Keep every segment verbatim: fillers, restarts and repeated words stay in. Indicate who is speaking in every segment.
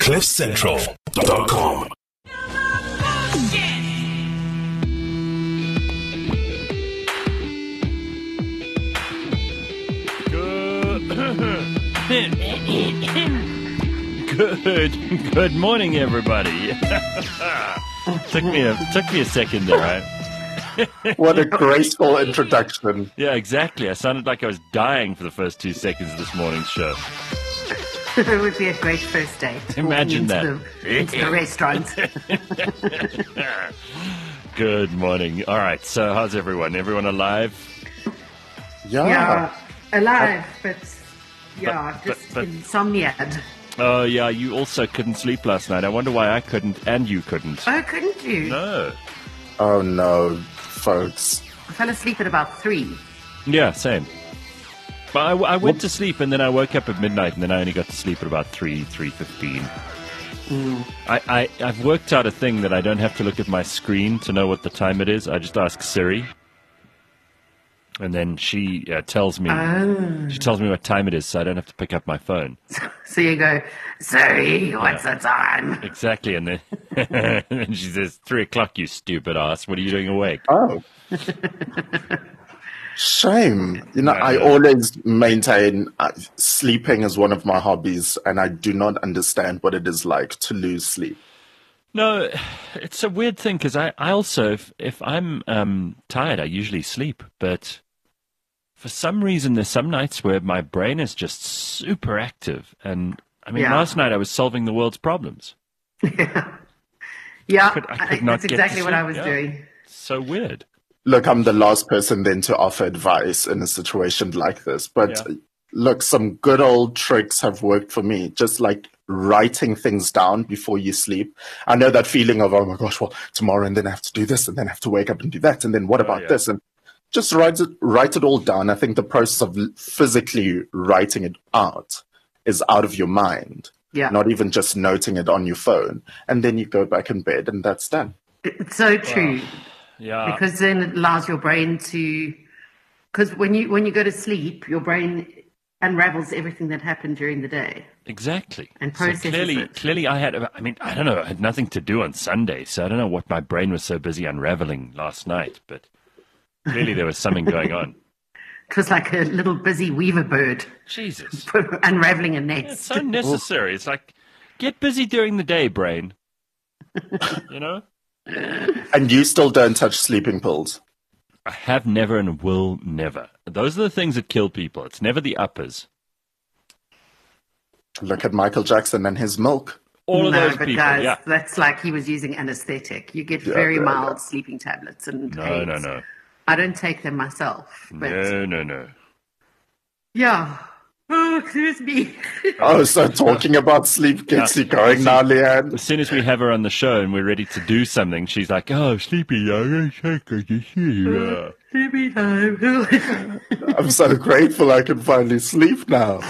Speaker 1: cliff central dot com.
Speaker 2: Good, good morning, everybody. took me a took me a second there, right?
Speaker 3: What a graceful introduction.
Speaker 2: Yeah, exactly. I sounded like I was dying for the first two seconds of this morning's show.
Speaker 4: It would be a great first date.
Speaker 2: Imagine that.
Speaker 4: Into the, into the restaurant.
Speaker 2: Good morning. All right, so how's everyone? Everyone alive?
Speaker 3: Yeah.
Speaker 4: Yeah, alive, but yeah,
Speaker 2: But-
Speaker 4: just
Speaker 2: but- but-
Speaker 4: insomniac.
Speaker 2: Oh, yeah, you also couldn't sleep last night. I wonder why I couldn't and you couldn't.
Speaker 4: Oh, couldn't you?
Speaker 2: No.
Speaker 3: Oh no, folks.
Speaker 4: I fell asleep at about three.
Speaker 2: Yeah, same. But I, I went to sleep and then I woke up at midnight and then I only got to sleep at about three, three fifteen.
Speaker 4: Mm.
Speaker 2: I, I, I've worked out a thing that I don't have to look at my screen to know what the time it is. I just ask Siri. And then she uh, tells me
Speaker 4: Oh.
Speaker 2: she tells me what time it is, so I don't have to pick up my phone.
Speaker 4: So you go, sorry, what's the time?
Speaker 2: Exactly, and then, and then she says, three o'clock, you stupid ass. What are you doing awake?
Speaker 3: Oh. Shame. You know,
Speaker 2: Yeah,
Speaker 3: I
Speaker 2: yeah.
Speaker 3: always maintain uh, sleeping is one of my hobbies, and I do not understand what it is like to lose sleep.
Speaker 2: No, it's a weird thing because I, I also, if, if I'm um, tired, I usually sleep. But for some reason, there's some nights where my brain is just super active. And I mean,
Speaker 4: Yeah.
Speaker 2: last night I was solving the world's problems.
Speaker 4: Yeah,
Speaker 2: could- I
Speaker 4: I-
Speaker 2: could not
Speaker 4: that's
Speaker 2: get to
Speaker 4: exactly what I
Speaker 2: sleep,
Speaker 4: was
Speaker 2: yeah.
Speaker 4: doing.
Speaker 2: So weird.
Speaker 3: Look, I'm the last person then to offer advice in a situation like this. But
Speaker 2: Yeah.
Speaker 3: look, some good old tricks have worked for me. Just like writing things down before you sleep. I know that feeling of, oh my gosh, well, tomorrow and then I have to do this and then I have to wake up and do that. And then what about
Speaker 2: yeah.
Speaker 3: this? And just write it, write it all down. I think the process of l- physically writing it out is out of your mind.
Speaker 4: Yeah.
Speaker 3: Not even just noting it on your phone. And then you go back in bed and that's done.
Speaker 4: It's so true.
Speaker 2: Yeah.
Speaker 4: Because then it allows your brain to, because when you when you go to sleep, your brain unravels everything that happened during the day.
Speaker 2: Exactly.
Speaker 4: And
Speaker 2: so
Speaker 4: processes
Speaker 2: clearly,
Speaker 4: it.
Speaker 2: clearly, I had. I mean, I don't know. I had nothing to do on Sunday, so I don't know what my brain was so busy unraveling last night. But clearly, there was something going on.
Speaker 4: It was like a little busy weaver bird
Speaker 2: Jesus,
Speaker 4: unraveling a
Speaker 2: it's
Speaker 4: nest.
Speaker 2: so unnecessary. It's like get busy during the day, brain. You know.
Speaker 3: And you still don't touch sleeping pills.
Speaker 2: I have never and will never. Those are the things that kill people. It's never the uppers.
Speaker 3: Look at Michael Jackson and his milk.
Speaker 2: All of
Speaker 4: no,
Speaker 2: those
Speaker 4: but
Speaker 2: people.
Speaker 4: guys,
Speaker 2: Yeah.
Speaker 4: that's like he was using anesthetic. You get
Speaker 3: Yeah,
Speaker 4: very
Speaker 3: yeah,
Speaker 4: mild
Speaker 3: yeah.
Speaker 4: sleeping tablets and
Speaker 2: No,
Speaker 4: aids.
Speaker 2: no, no,
Speaker 4: I don't take them myself, but
Speaker 2: no, no, no.
Speaker 4: yeah. Oh, excuse me.
Speaker 3: Oh, so talking about sleep gets
Speaker 2: Yeah.
Speaker 3: you going now, Leanne.
Speaker 2: As soon as we have her on the show and we're ready to do something, she's like, "Oh, sleepy, I gotta check on the sleep."
Speaker 4: Sleepy time.
Speaker 3: I'm so grateful I can finally sleep now.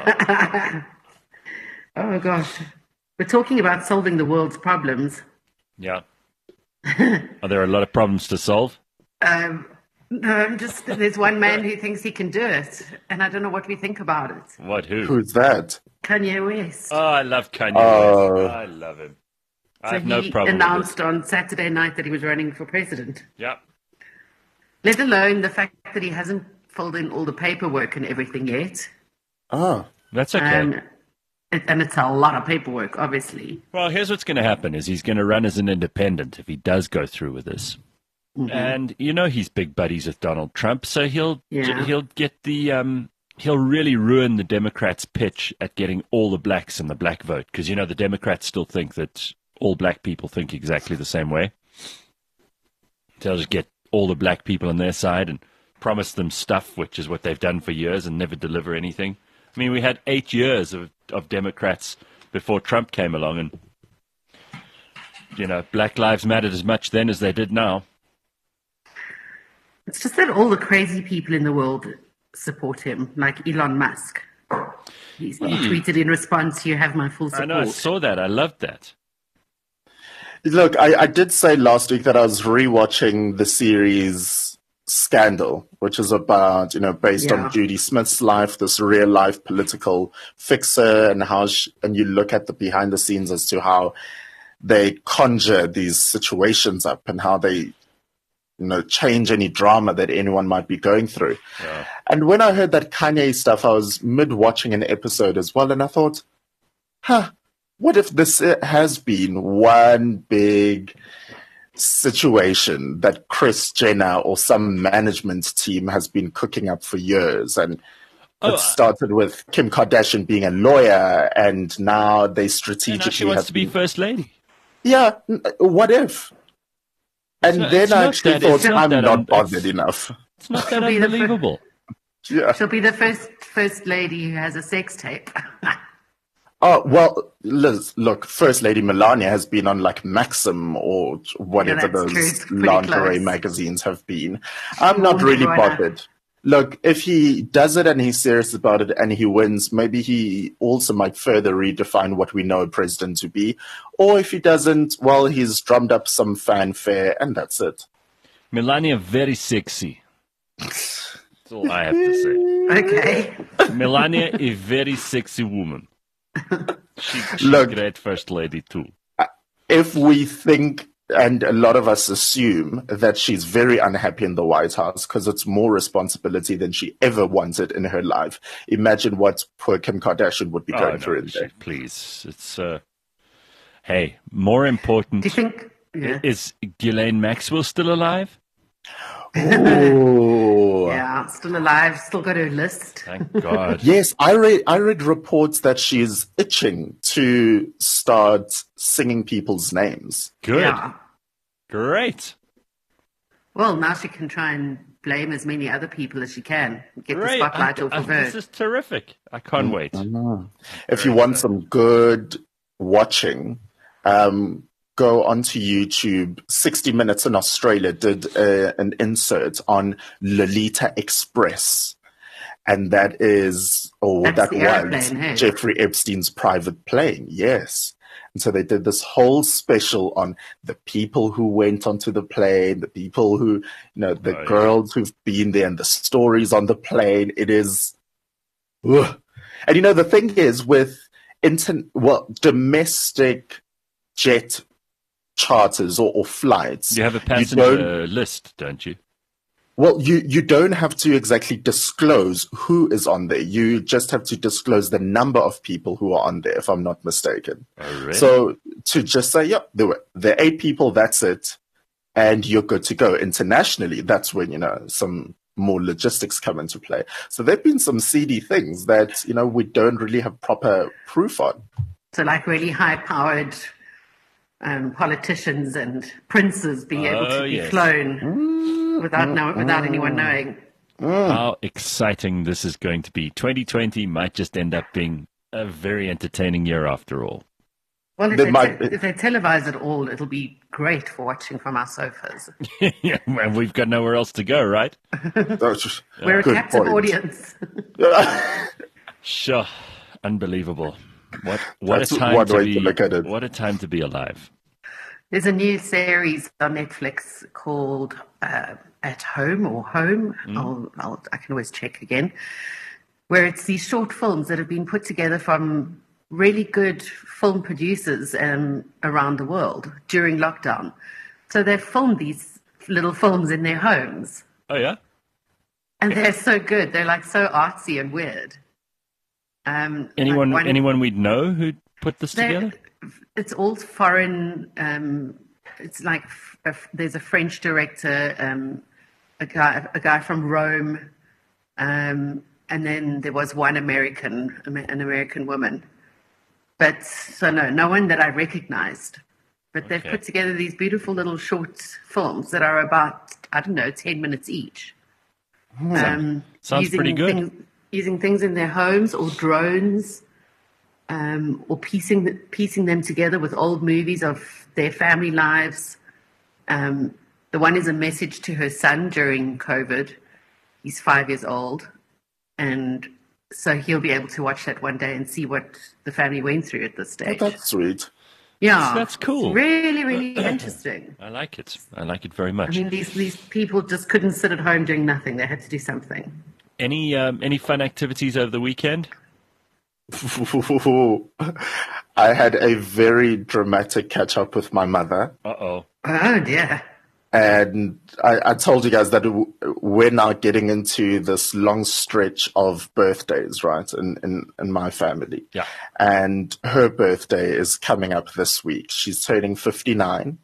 Speaker 4: Oh gosh, we're talking about solving the world's problems.
Speaker 2: Yeah. Are there a lot of problems to solve?
Speaker 4: Um, no, I'm just there's one man who thinks he can do it, and I don't know what we think about it.
Speaker 2: What? Who?
Speaker 3: Who's that?
Speaker 4: Kanye West.
Speaker 2: Oh, I love Kanye
Speaker 3: Oh.
Speaker 2: West. I love him. I
Speaker 4: so
Speaker 2: have
Speaker 4: he
Speaker 2: no problem with
Speaker 4: announced on Saturday night that he was running for president.
Speaker 2: it. Yeah.
Speaker 4: Let alone the fact that he hasn't filled in all the paperwork and everything yet.
Speaker 3: Oh,
Speaker 2: That's okay.
Speaker 4: Um, it, and it's a lot of paperwork, obviously.
Speaker 2: Well, here's what's going to happen: is he's going to run as an independent if he does go through with this.
Speaker 4: Mm-hmm.
Speaker 2: And you know he's big buddies with Donald Trump, so he'll
Speaker 4: Yeah.
Speaker 2: he'll get the um, he'll really ruin the Democrats' pitch at getting all the blacks in the black vote, because you know the Democrats still think that all black people think exactly the same way. So they'll just get all the black people on their side and promise them stuff, which is what they've done for years, and never deliver anything. I mean, we had eight years of of Democrats before Trump came along, and you know, Black Lives mattered as much then as they did now.
Speaker 4: It's just that all the crazy people in the world support him, like Elon Musk. He's, he tweeted in response, "You have my full
Speaker 2: I
Speaker 4: support."
Speaker 2: know, I saw that. I loved that.
Speaker 3: look, I, I did say last week that I was rewatching the series Scandal, which is about, you know, based
Speaker 4: Yeah.
Speaker 3: on Judy Smith's life, this real life political fixer, and how, she, and you look at the behind the scenes as to how they conjure these situations up and how they, you know, change any drama that anyone might be going through.
Speaker 2: Yeah.
Speaker 3: And when I heard that Kanye stuff, I was mid watching an episode as well, and I thought, huh, what if this has been one big situation that Kris Jenner or some management team has been cooking up for years? And
Speaker 2: Oh,
Speaker 3: it started with Kim Kardashian being a lawyer, and now they
Speaker 2: And
Speaker 3: strategically
Speaker 2: now she wants
Speaker 3: have
Speaker 2: to be
Speaker 3: been-
Speaker 2: first lady.
Speaker 3: yeah, n- what if? And
Speaker 2: not-
Speaker 3: then
Speaker 2: it's
Speaker 3: I
Speaker 2: not
Speaker 3: actually
Speaker 2: that-
Speaker 3: thought,
Speaker 2: it's not
Speaker 3: I'm
Speaker 2: that
Speaker 3: not
Speaker 2: un-
Speaker 3: bothered
Speaker 2: it's-
Speaker 3: enough.
Speaker 2: It's not that
Speaker 4: She'll be the fir-
Speaker 2: unbelievable.
Speaker 3: Yeah.
Speaker 4: She'll be the first first lady who has a sex tape.
Speaker 3: Oh, well, Liz, look, First Lady Melania has been on like Maxim or whatever
Speaker 4: Yeah, that's true.
Speaker 3: those
Speaker 4: It's pretty
Speaker 3: lingerie
Speaker 4: close.
Speaker 3: magazines have been. I'm not
Speaker 4: Warm
Speaker 3: really
Speaker 4: everyone up.
Speaker 3: bothered. Look, if he does it and he's serious about it and he wins, maybe he also might further redefine what we know a president to be. Or if he doesn't, well, he's drummed up some fanfare and that's it.
Speaker 2: Melania, very sexy. That's all I have to say.
Speaker 4: Okay.
Speaker 2: Melania, a very sexy woman. She, she's
Speaker 3: Look.
Speaker 2: great first lady too.
Speaker 3: If we think, and a lot of us assume, that she's very unhappy in the White House because it's more responsibility than she ever wanted in her life, imagine what poor Kim Kardashian would be
Speaker 2: Oh,
Speaker 3: going
Speaker 2: no,
Speaker 3: through in
Speaker 2: she-
Speaker 3: there.
Speaker 2: please. It's uh, hey, more important.
Speaker 4: Do you think? Yeah.
Speaker 2: Is Ghislaine Maxwell still alive?
Speaker 3: Oh.
Speaker 4: Yeah, still alive, still got her list.
Speaker 2: Thank God.
Speaker 3: Yes, I read I read reports that she's itching to start singing people's names.
Speaker 2: Good.
Speaker 4: Yeah.
Speaker 2: Great.
Speaker 4: Well, now she can try and blame as many other people as she can. Get
Speaker 2: Great.
Speaker 4: the spotlight
Speaker 2: I-
Speaker 4: off
Speaker 2: I-
Speaker 4: of her.
Speaker 2: This is terrific. I can't wait.
Speaker 3: If you want some good watching, um, go onto YouTube. sixty Minutes in Australia did uh, an insert on Lolita Express. And that is, or
Speaker 4: That's
Speaker 3: that
Speaker 4: the
Speaker 3: was
Speaker 4: airplane, hey?
Speaker 3: Jeffrey Epstein's private plane. Yes. And so they did this whole special on the people who went onto the plane, the people who, you know, the
Speaker 2: Oh, yeah.
Speaker 3: girls who've been there and the stories on the plane. It is, ugh. And you know, the thing is with inter- well, domestic jet charters or, or flights,
Speaker 2: You have a
Speaker 3: don't-
Speaker 2: passenger list, don't you?
Speaker 3: well, you, you don't have to exactly disclose who is on there. You just have to disclose the number of people who are on there, if I'm not mistaken.
Speaker 2: Oh, really?
Speaker 3: So to just say, yep, there were there are eight people, that's it, and you're good to go. Internationally, that's when, you know, some more logistics come into play. So there've been some seedy things that, you know, we don't really have proper proof on.
Speaker 4: So, like really high-powered um, politicians and princes being able
Speaker 2: Oh,
Speaker 4: to be
Speaker 2: yes.
Speaker 4: flown without know, without anyone knowing.
Speaker 2: How exciting this is going to be. twenty twenty might just end up being a very entertaining year after all.
Speaker 4: Well, if
Speaker 3: They
Speaker 4: they,
Speaker 3: might
Speaker 4: te-
Speaker 3: be.
Speaker 4: if they televise it all, it'll be great for watching from our sofas.
Speaker 2: Yeah, well, we've got nowhere else to go, right?
Speaker 3: That's just-
Speaker 4: We're a
Speaker 3: good
Speaker 4: captive
Speaker 3: point.
Speaker 4: audience.
Speaker 2: Sure. Unbelievable. What what
Speaker 3: That's
Speaker 2: a time
Speaker 3: one
Speaker 2: to
Speaker 3: way
Speaker 2: be
Speaker 3: to look at it.
Speaker 2: what a time to be alive.
Speaker 4: There's a new series on Netflix called uh, At Home or Home. I'll, I'll, I can always check again. Where it's these short films that have been put together from really good film producers um, around the world during lockdown. So they've filmed these little films in their homes.
Speaker 2: Oh yeah?
Speaker 4: And they're so good. They're like so artsy and weird. Um,
Speaker 2: Anyone
Speaker 4: like one-
Speaker 2: anyone we'd know who put this
Speaker 4: They're-
Speaker 2: together?
Speaker 4: It's all foreign. Um, it's like f- a f- there's a French director, um, a guy, a guy from Rome, um, and then there was one American, an American woman. But so no, no one that I recognized. But they've
Speaker 2: Okay.
Speaker 4: put together these beautiful little short films that are about I don't know ten minutes each. Um,
Speaker 2: Sounds
Speaker 4: using
Speaker 2: pretty good.
Speaker 4: Things, using things in their homes or drones. Um, or piecing piecing them together with old movies of their family lives. Um, the one is a message to her son during COVID. He's five years old, and so he'll be able to watch that one day and see what the family went through at this
Speaker 3: Oh,
Speaker 4: stage.
Speaker 3: that's sweet.
Speaker 4: Yeah.
Speaker 2: That's cool.
Speaker 4: It's really, really interesting.
Speaker 2: I like it. I like it very
Speaker 4: I
Speaker 2: much.
Speaker 4: mean, these, these people just couldn't sit at home doing nothing. They had to do something.
Speaker 2: Any um, any fun activities over the weekend?
Speaker 3: I had a very dramatic catch up with my mother.
Speaker 2: Uh-oh.
Speaker 4: Oh, dear.
Speaker 3: And I, I told you guys that we're now getting into this long stretch of birthdays, right, in, in, in my family.
Speaker 2: Yeah.
Speaker 3: And her birthday is coming up this week. She's turning fifty-nine.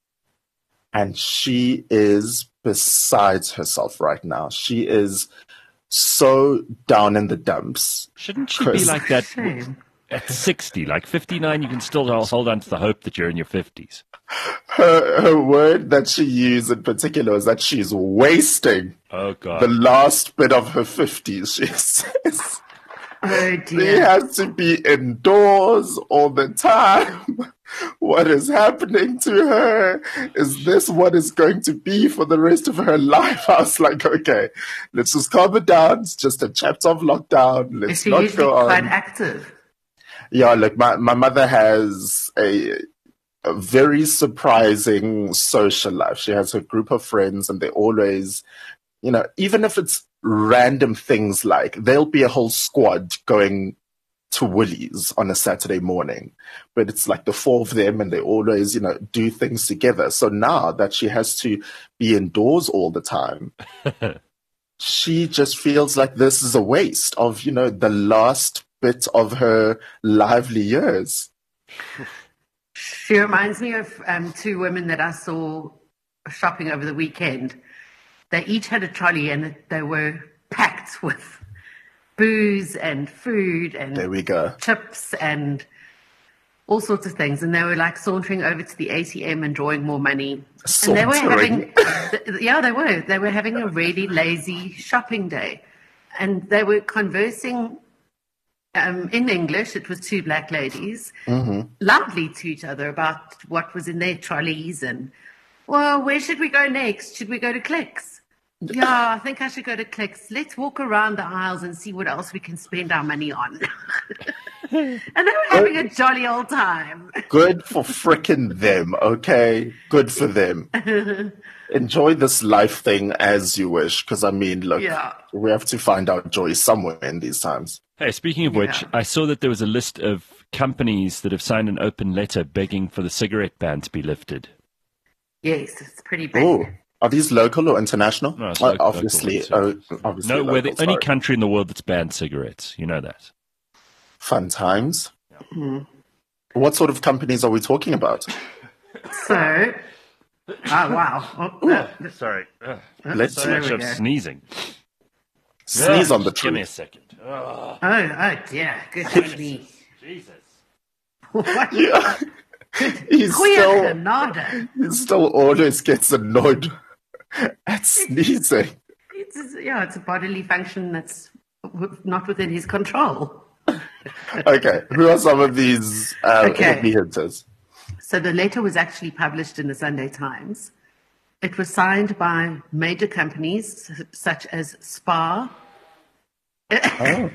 Speaker 3: And she is besides herself right now. She is so down in the dumps.
Speaker 2: Shouldn't she be like that
Speaker 4: Shame.
Speaker 2: at sixty? Like fifty-nine, you can still hold on to the hope that you're in your fifties.
Speaker 3: Her, her word that she used in particular was that she's wasting
Speaker 2: Oh, God.
Speaker 3: the last bit of her fifties, she says.
Speaker 4: Oh,
Speaker 3: She
Speaker 4: dear.
Speaker 3: has to be indoors all the time. What is happening to her? Is this what is going to be for the rest of her life? I was like, okay, let's just calm it down. It's just a chapter of lockdown.
Speaker 4: Is
Speaker 3: Let's
Speaker 4: she
Speaker 3: not
Speaker 4: usually
Speaker 3: go on.
Speaker 4: quite active?
Speaker 3: Yeah, look, my, my mother has a, a very surprising social life. She has a group of friends, and they always, you know, even if it's random things like there'll be a whole squad going to Woolies on a Saturday morning, but it's like the four of them, and they always, you know, do things together. So now that she has to be indoors all the time, she just feels like this is a waste of, you know, the last bit of her lively years.
Speaker 4: She reminds me of um, two women that I saw shopping over the weekend. They each had a trolley, and they were packed with booze and food and
Speaker 3: There we go.
Speaker 4: chips and all sorts of things. And they were like sauntering over to the A T M and drawing more money. And they were
Speaker 3: Sauntering?
Speaker 4: having, yeah, they were. They were having a really lazy shopping day. And they were conversing um, in English. It was two black ladies, loudly to each other about what was in their trolleys and, well, where should we go next? Should we go to Clicks? Yeah, I think I should go to Clicks. Let's walk around the aisles and see what else we can spend our money on. And they were having a jolly old time.
Speaker 3: Good for frickin' them, okay? Good for them. Enjoy this life thing as you wish, because I mean, look,
Speaker 4: Yeah.
Speaker 3: we have to find our joy somewhere in these times.
Speaker 2: Hey, speaking of which,
Speaker 4: Yeah.
Speaker 2: I saw that there was a list of companies that have signed an open letter begging for the cigarette ban to be lifted.
Speaker 4: Yes, it's pretty big.
Speaker 3: Oh, are these local or international?
Speaker 2: No, it's
Speaker 3: Uh,
Speaker 2: local,
Speaker 3: obviously,
Speaker 2: local,
Speaker 3: oh, obviously.
Speaker 2: No, we're the
Speaker 3: local,
Speaker 2: only
Speaker 3: sorry.
Speaker 2: country in the world that's banned cigarettes. You know that.
Speaker 3: Fun times. What sort of companies are we talking about?
Speaker 4: So, oh, wow. Oh, uh,
Speaker 2: Sorry.
Speaker 3: Let's
Speaker 2: So much
Speaker 4: we
Speaker 2: of
Speaker 4: go.
Speaker 2: sneezing.
Speaker 3: sneeze on the
Speaker 2: Give me a
Speaker 3: truth.
Speaker 2: second. Oh,
Speaker 4: oh, oh, dear. Good for me.
Speaker 2: Jesus.
Speaker 4: What?
Speaker 3: Yeah. He's
Speaker 4: Queer
Speaker 3: still,
Speaker 4: Canada.
Speaker 3: he still always gets annoyed at sneezing.
Speaker 4: It's, yeah, it's a bodily function that's w- not within his control.
Speaker 3: Okay, who are some of these uh,
Speaker 4: Okay.
Speaker 3: heavy hitters?
Speaker 4: So the letter was actually published in the Sunday Times. It was signed by major companies s- such as Spar.
Speaker 3: Oh.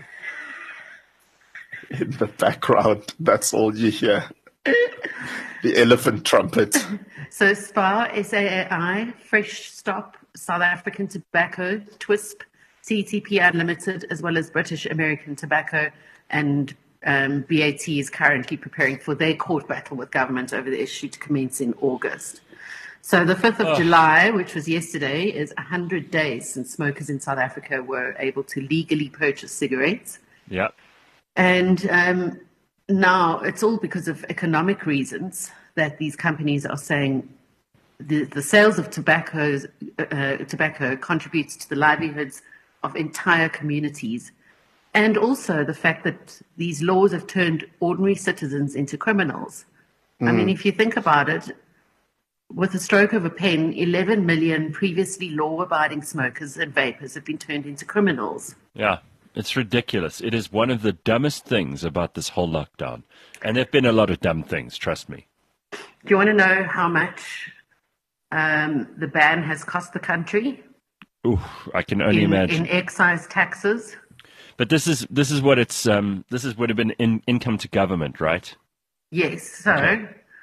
Speaker 3: In the background, that's all you hear. The elephant trumpet.
Speaker 4: So Spar, S A A I, Fresh Stop, South African Tobacco, TWISP, C T P Unlimited, as well as British American Tobacco, and um, B A T is currently preparing for their court battle with government over the issue to commence in August. So the fifth of July, which was yesterday, is one hundred days since smokers in South Africa were able to legally purchase cigarettes.
Speaker 2: Yeah.
Speaker 4: And um, now it's all because of economic reasons that these companies are saying the, the sales of tobacco, uh, tobacco contributes to the livelihoods of entire communities. And also the fact that these laws have turned ordinary citizens into criminals. I mean, if you think about it, with a stroke of a pen, eleven million previously law-abiding smokers and vapors have been turned into criminals.
Speaker 2: Yeah. It's ridiculous. It is one of the dumbest things about this whole lockdown. And there have been a lot of dumb things, trust me.
Speaker 4: Do you want to know how much um, the ban has cost the country
Speaker 2: Ooh, I can only
Speaker 4: in,
Speaker 2: imagine.
Speaker 4: in excise taxes?
Speaker 2: But this is this is what it's um this is would have been in, income to government, right?
Speaker 4: Yes. So
Speaker 2: Okay.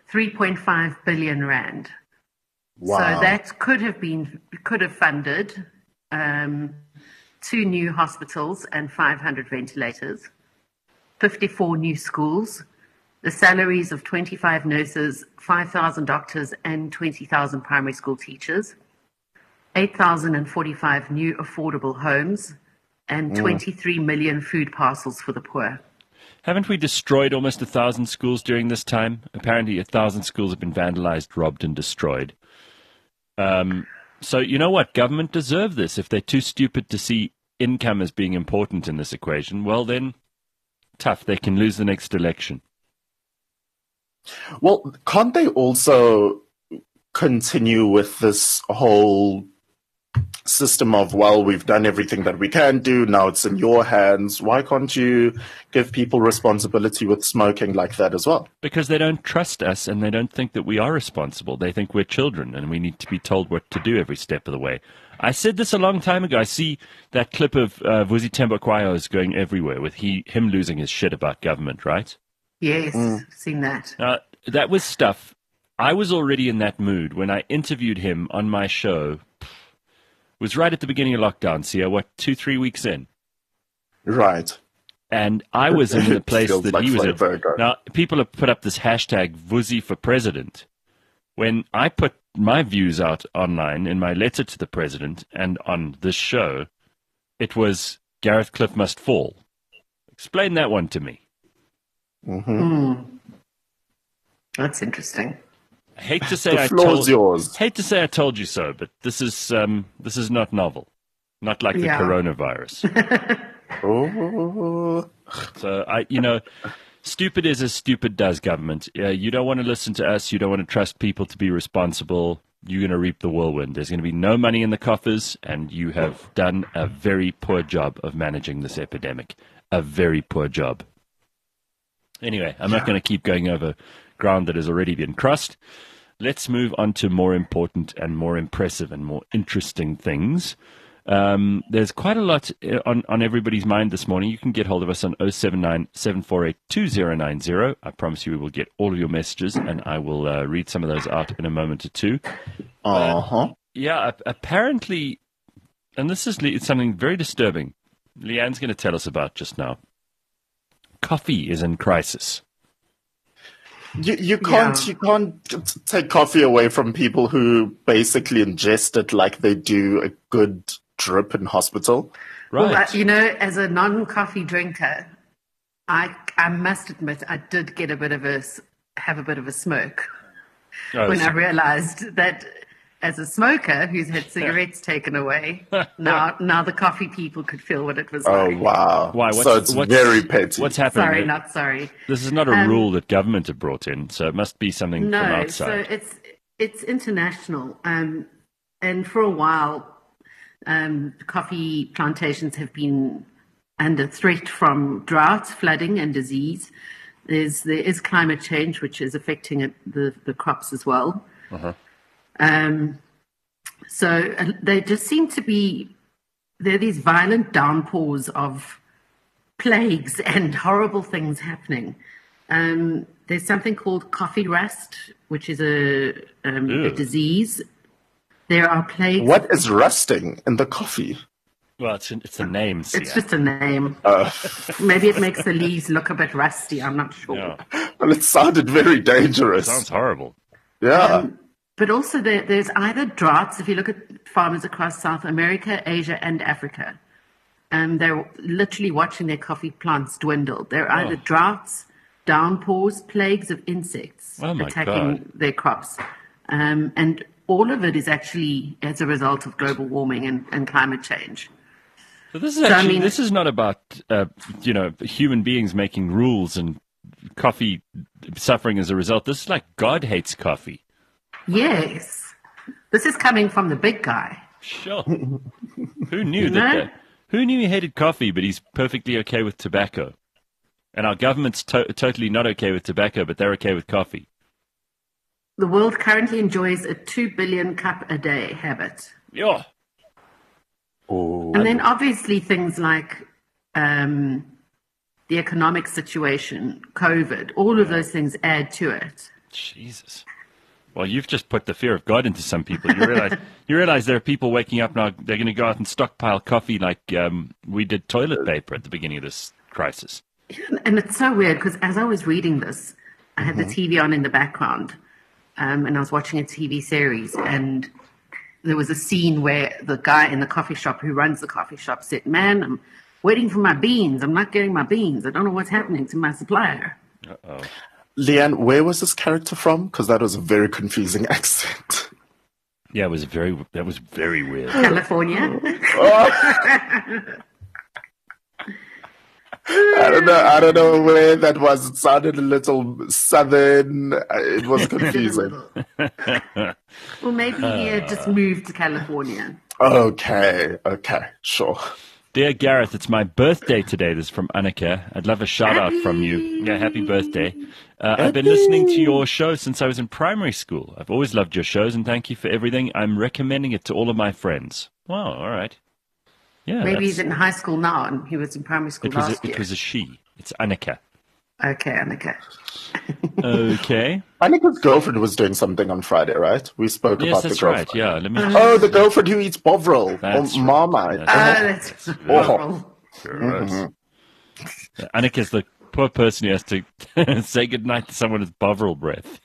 Speaker 4: three point five billion rand.
Speaker 3: Wow.
Speaker 4: So that could have been could have funded um, two new hospitals and five hundred ventilators, fifty-four new schools, the salaries of twenty-five nurses, five thousand doctors, and twenty thousand primary school teachers, eight thousand forty-five new affordable homes, and twenty-three million food parcels for the poor.
Speaker 2: Haven't we destroyed almost a thousand schools during this time? Apparently, a thousand schools have been vandalized, robbed, and destroyed. Um, so you know what? Government deserve this. If they're too stupid to see income as being important in this equation, well then, tough. They can lose the next election.
Speaker 3: Well, can't they also continue with this whole system of, well, we've done everything that we can do, now it's in your hands? Why can't you give people responsibility with smoking like that as well?
Speaker 2: Because they don't trust us and they don't think that we are responsible. They think we're children and we need to be told what to do every step of the way. I said this a long time ago. I see that clip of uh, Vusi Thembekwayo is going everywhere with he him losing his shit about government, right?
Speaker 4: Yes, mm. seen that.
Speaker 2: Uh, that was stuff. I was already in that mood when I interviewed him on my show. It was right at the beginning of lockdown, Sia, what, two, three weeks in?
Speaker 3: Right.
Speaker 2: And I was in the place that
Speaker 3: like
Speaker 2: he was in.
Speaker 3: Burger.
Speaker 2: Now, people have put up this hashtag Vusi for president. When I put my views out online in my letter to the president and on this show, it was Gareth Cliff must fall. Explain that one to me.
Speaker 3: Mm-hmm.
Speaker 4: Mm. That's interesting.
Speaker 2: I hate to say
Speaker 3: the
Speaker 2: I
Speaker 3: floor's
Speaker 2: told
Speaker 3: yours.
Speaker 2: Hate to say I told you so, but this is um, this is not novel, not like the
Speaker 4: yeah.
Speaker 2: coronavirus.
Speaker 3: Oh.
Speaker 2: So I, you know, stupid is as stupid does government. Uh, you don't want to listen to us. You don't want to trust people to be responsible. You're going to reap the whirlwind. There's going to be no money in the coffers, and you have done a very poor job of managing this epidemic. A very poor job. Anyway, I'm yeah. not going to keep going over ground that has already been crossed. Let's move on to more important and more impressive and more interesting things. Um, there's quite a lot on, on everybody's mind this morning. You can get hold of us on oh seven nine, seven four eight, two oh nine oh. I promise you we will get all of your messages, and I will uh, read some of those out in a moment or two.
Speaker 3: Uh-huh.
Speaker 2: Uh, yeah, apparently, and this is le- something very disturbing, Leanne's going to tell us about just now. Coffee is in crisis.
Speaker 3: You you can't yeah. you can't take coffee away from people who basically ingest it like they do a good drip in hospital.
Speaker 2: Right.
Speaker 4: Well, you know, as a non-coffee drinker, I I must admit I did get a bit of a have a bit of a smirk oh, when so. I realised that as a smoker who's had cigarettes taken away, now now the coffee people could feel what it was
Speaker 3: oh,
Speaker 4: like.
Speaker 3: Oh wow!
Speaker 2: Why? What's,
Speaker 3: so it's
Speaker 2: what's,
Speaker 3: very petty.
Speaker 2: What's happening?
Speaker 4: Sorry, not sorry.
Speaker 2: This is not a
Speaker 4: um,
Speaker 2: rule that government have brought in, so it must be something
Speaker 4: no,
Speaker 2: from outside.
Speaker 4: So it's it's international, um, and for a while, um, coffee plantations have been under threat from drought, flooding, and disease. There's there is climate change, which is affecting it, the the crops as well.
Speaker 2: Uh-huh.
Speaker 4: Um, so uh, they just seem to be, there are these violent downpours of plagues and horrible things happening. Um, there's something called coffee rust, which is a, um, a disease. There are plagues.
Speaker 3: What is rusting in the coffee?
Speaker 2: Well, it's, it's a name. Sia.
Speaker 4: It's just a name.
Speaker 3: Uh.
Speaker 4: Maybe it makes the leaves look a bit rusty. I'm not sure.
Speaker 2: Yeah.
Speaker 3: Well, it sounded very dangerous.
Speaker 2: It sounds horrible.
Speaker 3: Yeah.
Speaker 4: Um, But also there, there's either droughts, if you look at farmers across South America, Asia, and Africa, um, they're literally watching their coffee plants dwindle. There are either
Speaker 2: oh.
Speaker 4: droughts, downpours, plagues of insects
Speaker 2: oh
Speaker 4: attacking
Speaker 2: God.
Speaker 4: their crops. Um, and all of it is actually as a result of global warming and, and climate change.
Speaker 2: So this is
Speaker 4: so,
Speaker 2: actually,
Speaker 4: I mean,
Speaker 2: this is not about, uh, you know, human beings making rules and coffee suffering as a result. This is like God hates coffee.
Speaker 4: Yes. This is coming from the big guy.
Speaker 2: Sure. Who knew that?
Speaker 4: No?
Speaker 2: that who knew he hated coffee, but he's perfectly okay with tobacco? And our government's to- totally not okay with tobacco, but they're okay with coffee.
Speaker 4: The world currently enjoys a two billion cup a day habit.
Speaker 2: Yeah.
Speaker 3: Oh.
Speaker 4: And then obviously things like um, the economic situation, COVID, all of those things add to it.
Speaker 2: Jesus. Well, you've just put the fear of God into some people. You realize you realize there are people waking up now, they're going to go out and stockpile coffee like um, we did toilet paper at the beginning of this crisis.
Speaker 4: And it's so weird because as I was reading this, I had mm-hmm. the T V on in the background um, and I was watching a T V series, and there was a scene where the guy in the coffee shop who runs the coffee shop said, "Man, I'm waiting for my beans. I'm not getting my beans. I don't know what's happening to my supplier."
Speaker 2: Uh-oh.
Speaker 3: Leanne, where was this character from? Because that was a very confusing accent.
Speaker 2: Yeah, it was very, that was very weird.
Speaker 4: California.
Speaker 3: Oh. I don't know. I don't know where that was. It sounded a little southern. It was confusing.
Speaker 4: Well, maybe he had just moved to California.
Speaker 3: Okay. Okay. Sure.
Speaker 2: Dear Gareth, it's my birthday today. This is from Annika. I'd love a shout out from you. Yeah, happy birthday. Uh, I've been listening to your show since I was in primary school. I've always loved your shows, and thank you for everything. I'm recommending it to all of my friends. Wow, all right. Yeah,
Speaker 4: maybe he's in high school now, and he was in primary school
Speaker 2: it was
Speaker 4: last
Speaker 2: a,
Speaker 4: year.
Speaker 2: It was a she. It's Annika.
Speaker 4: Okay, Annika.
Speaker 2: Okay.
Speaker 3: Annika's girlfriend was doing something on Friday, right? We spoke
Speaker 2: yes,
Speaker 3: about the
Speaker 2: that's
Speaker 3: girlfriend.
Speaker 2: right. Yeah, let me.
Speaker 3: Oh, the girlfriend who eats Bovril
Speaker 2: That's
Speaker 3: or
Speaker 2: right.
Speaker 3: Marmite.
Speaker 4: Ah, that's horrible.
Speaker 2: Gross. Mm-hmm. Annika's the poor person who has to say goodnight to someone with Bovril breath.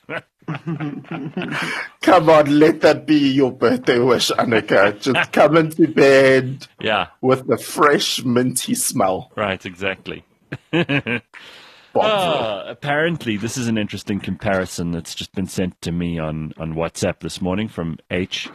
Speaker 3: Come on, let that be your birthday wish, Annika. Just come into bed
Speaker 2: Yeah,
Speaker 3: with the fresh, minty smell.
Speaker 2: right, exactly.
Speaker 3: Bovril.
Speaker 2: Ah, apparently, this is an interesting comparison that's just been sent to me on, on WhatsApp this morning from H.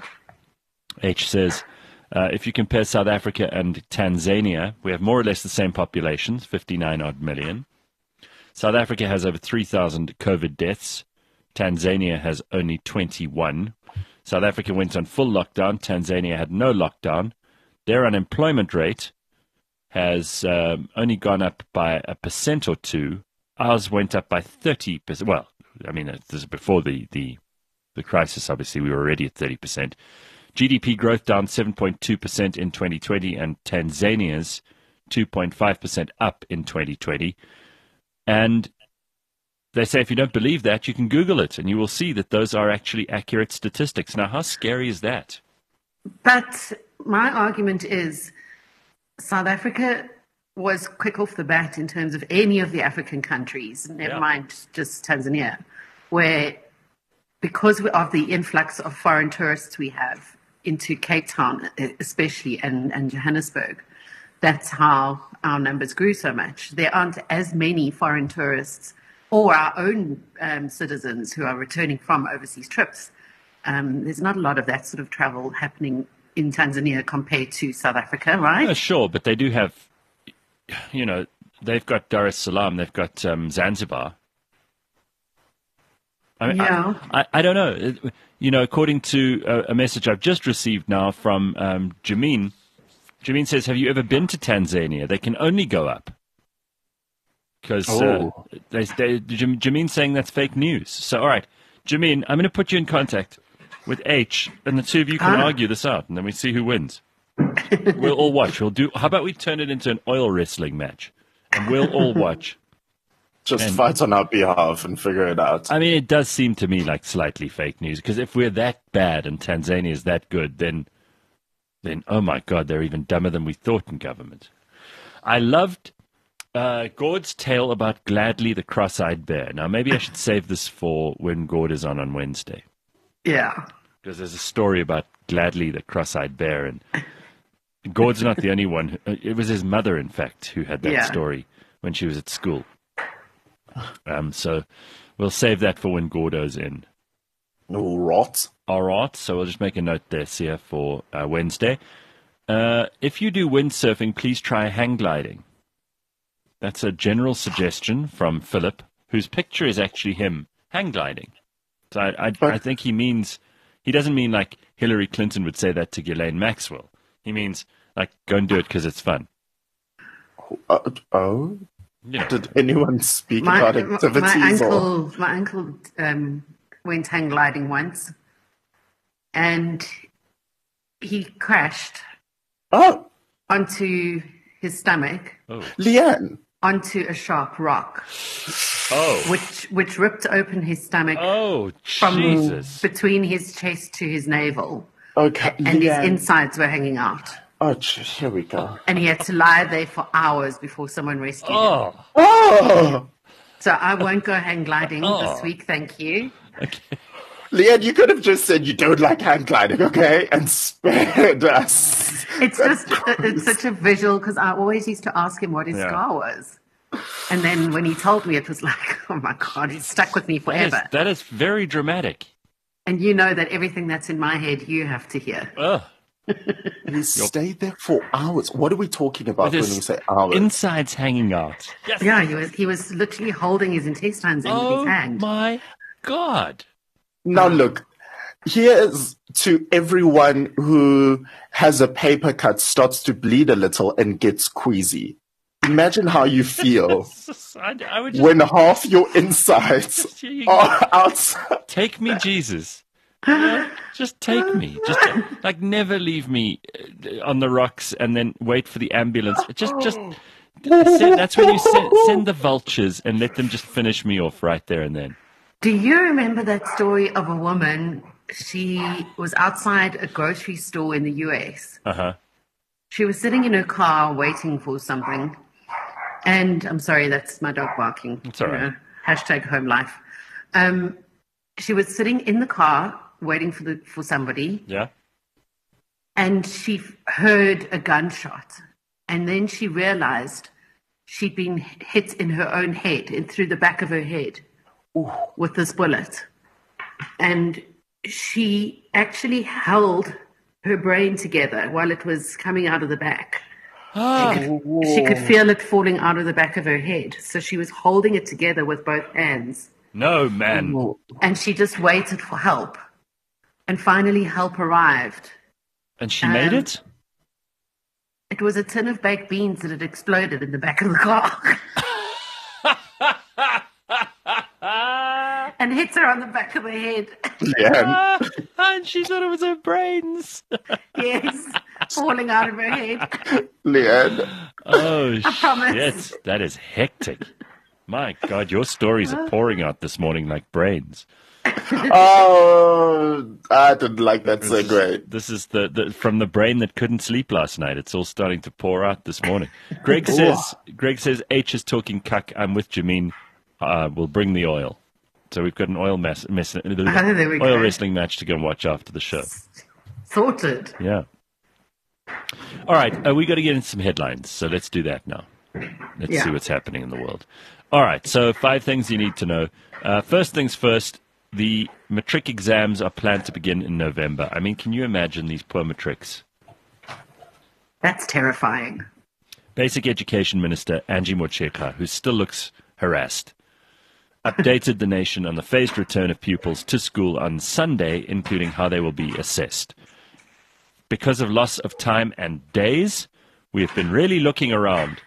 Speaker 2: H says, uh, if you compare South Africa and Tanzania, we have more or less the same populations, fifty-nine odd million. South Africa has over three thousand COVID deaths. Tanzania has only twenty-one. South Africa went on full lockdown. Tanzania had no lockdown. Their unemployment rate has um, only gone up by a percent or two. Ours went up by thirty percent. Well, I mean, this is before the, the, the crisis, obviously. We were already at thirty percent. G D P growth down seven point two percent in twenty twenty, and Tanzania's two point five percent up in twenty twenty. And they say if you don't believe that, you can Google it, and you will see that those are actually accurate statistics. Now, how scary is that?
Speaker 4: But my argument is South Africa was quick off the bat in terms of any of the African countries, never
Speaker 2: Yeah.
Speaker 4: mind just Tanzania, where because of the influx of foreign tourists we have into Cape Town, especially, and, and Johannesburg, that's how our numbers grew so much. There aren't as many foreign tourists or our own um, citizens who are returning from overseas trips. Um, there's not a lot of that sort of travel happening in Tanzania compared to South Africa, right?
Speaker 2: Uh, sure, but they do have, you know, they've got Dar es Salaam, they've got um, Zanzibar. I mean,
Speaker 4: Yeah.
Speaker 2: I, I, I don't know. It- You know, according to a, a message I've just received now from um, Jameen, Jameen says, have you ever been to Tanzania? They can only go up. Because uh,
Speaker 3: Oh.
Speaker 2: they, they, Jam- Jameen's saying that's fake news. So, all right, Jameen, I'm going to put you in contact with H, and the two of you can
Speaker 4: Ah.
Speaker 2: argue this out, and then we see who wins. We'll all watch. We'll do. How about we turn it into an oil wrestling match, and we'll all watch.
Speaker 3: Just
Speaker 2: And-
Speaker 3: fight on our behalf and figure it out.
Speaker 2: I mean, it does seem to me like slightly fake news, because if we're that bad and Tanzania is that good, then, then oh my God, they're even dumber than we thought in government. I loved uh, Gord's tale about Gladly the cross-eyed bear. Now, maybe I should save this for when Gord is on on Wednesday,
Speaker 4: Yeah.
Speaker 2: because there's a story about Gladly the cross-eyed bear, and Gord's not the only one. Who, it was his mother, in fact, who had that
Speaker 4: Yeah.
Speaker 2: story when she was at school. Um, so we'll save that for when Gordo's in.
Speaker 3: No rot.
Speaker 2: All right, so we'll just make a note there, Sia, for uh, Wednesday. Uh, if you do windsurfing, please try hang gliding. That's a general suggestion from Philip, whose picture is actually him hang gliding. So I, I, I think he means, he doesn't mean like Hillary Clinton would say that to Ghislaine Maxwell. He means like go and do it because it's fun.
Speaker 3: Uh, oh?
Speaker 2: You know,
Speaker 3: Did anyone speak
Speaker 4: My,
Speaker 3: about
Speaker 4: my
Speaker 3: activities? or...
Speaker 4: uncle, my uncle um, went hang gliding once, and he crashed
Speaker 3: Oh,
Speaker 4: onto his stomach.
Speaker 2: oh,
Speaker 3: Leanne.
Speaker 4: onto a sharp rock,
Speaker 2: Oh.
Speaker 4: which which ripped open his stomach
Speaker 2: Oh,
Speaker 4: from
Speaker 2: Jesus.
Speaker 4: between his chest to his navel,
Speaker 3: Okay,
Speaker 4: and his
Speaker 3: Leanne.
Speaker 4: insides were hanging out.
Speaker 3: Oh, gee, here we go.
Speaker 4: And he had to lie there for hours before someone rescued him.
Speaker 2: Oh.
Speaker 3: Oh,
Speaker 4: So I won't go hang gliding
Speaker 2: Oh.
Speaker 4: this week, thank you.
Speaker 3: Leanne, you could have just said you don't like hang gliding, okay, and spared us.
Speaker 4: It's just, it's such a visual, because I always used to ask him what his
Speaker 2: Yeah.
Speaker 4: scar was. And then when he told me, it was like, oh my God, it's stuck with me
Speaker 2: That is,
Speaker 4: forever.
Speaker 2: that is very dramatic.
Speaker 4: And you know that everything that's in my head, you have to hear.
Speaker 2: Ugh.
Speaker 3: We stayed there for hours. What are we talking about
Speaker 2: With
Speaker 3: when
Speaker 2: his
Speaker 3: we say hours?
Speaker 2: insides hanging out. Yes.
Speaker 4: Yeah, he was he was literally holding his intestines in with
Speaker 2: Oh,
Speaker 4: his hand.
Speaker 2: my God.
Speaker 3: Now, look, here's to everyone who has a paper cut, starts to bleed a little, and gets queasy. Imagine how you feel
Speaker 2: I, I would just
Speaker 3: when half your insides
Speaker 2: you-
Speaker 3: are outside.
Speaker 2: take me, Jesus. Yeah, just take me. Just like never leave me uh, on the rocks and then wait for the ambulance. Just, just send, that's when you send, send the vultures and let them just finish me off right there and then.
Speaker 4: Do you remember that story of a woman? She was outside a grocery store in the U S.
Speaker 2: Uh huh.
Speaker 4: She was sitting in her car waiting for something. And I'm sorry, that's my dog barking.
Speaker 2: It's all
Speaker 4: You
Speaker 2: right.
Speaker 4: know, hashtag home life. Um, she was sitting in the car waiting for the for somebody,
Speaker 2: Yeah.
Speaker 4: and she f- heard a gunshot. And then she realized she'd been hit in her own head, in through the back of her head, with this bullet. And she actually held her brain together while it was coming out of the back.
Speaker 2: Ah,
Speaker 4: She could feel it falling out of the back of her head. So she was holding it together with both hands.
Speaker 2: no, man.
Speaker 4: And she just waited for help. And finally, help arrived.
Speaker 2: And she made
Speaker 4: Um,
Speaker 2: it?
Speaker 4: It was a tin of baked beans that had exploded in the back of the car and hit her on the back of the head.
Speaker 3: Yeah.
Speaker 2: Ah, and she thought it was her brains.
Speaker 4: Yes, falling out of her head.
Speaker 3: Leanne.
Speaker 2: Oh,
Speaker 4: promise.
Speaker 2: shit. That is hectic. My God, your stories are pouring out this morning like brains.
Speaker 3: Oh, I didn't like that segue.
Speaker 2: This is the, the from the brain that couldn't sleep last night. It's all starting to pour out this morning. Greg says, Greg says, H is talking cuck. I'm with Jameen. Uh, we'll bring the oil. So we've got an oil mess, mess
Speaker 4: Oh, there we
Speaker 2: oil
Speaker 4: go.
Speaker 2: wrestling match to go and watch after the show.
Speaker 4: Sorted.
Speaker 2: Yeah. All right, uh, we got to get into some headlines. So let's do that now. Let's
Speaker 4: Yeah.
Speaker 2: see what's happening in the world. All right, so five things you need to know. Uh, first things first. The matric exams are planned to begin in November. I mean, can you imagine these poor matrics?
Speaker 4: That's terrifying.
Speaker 2: Basic Education Minister Angie Motshekga, who still looks harassed, updated the nation on the phased return of pupils to school on Sunday, including how they will be assessed. Because of loss of time and days, we have been really looking around.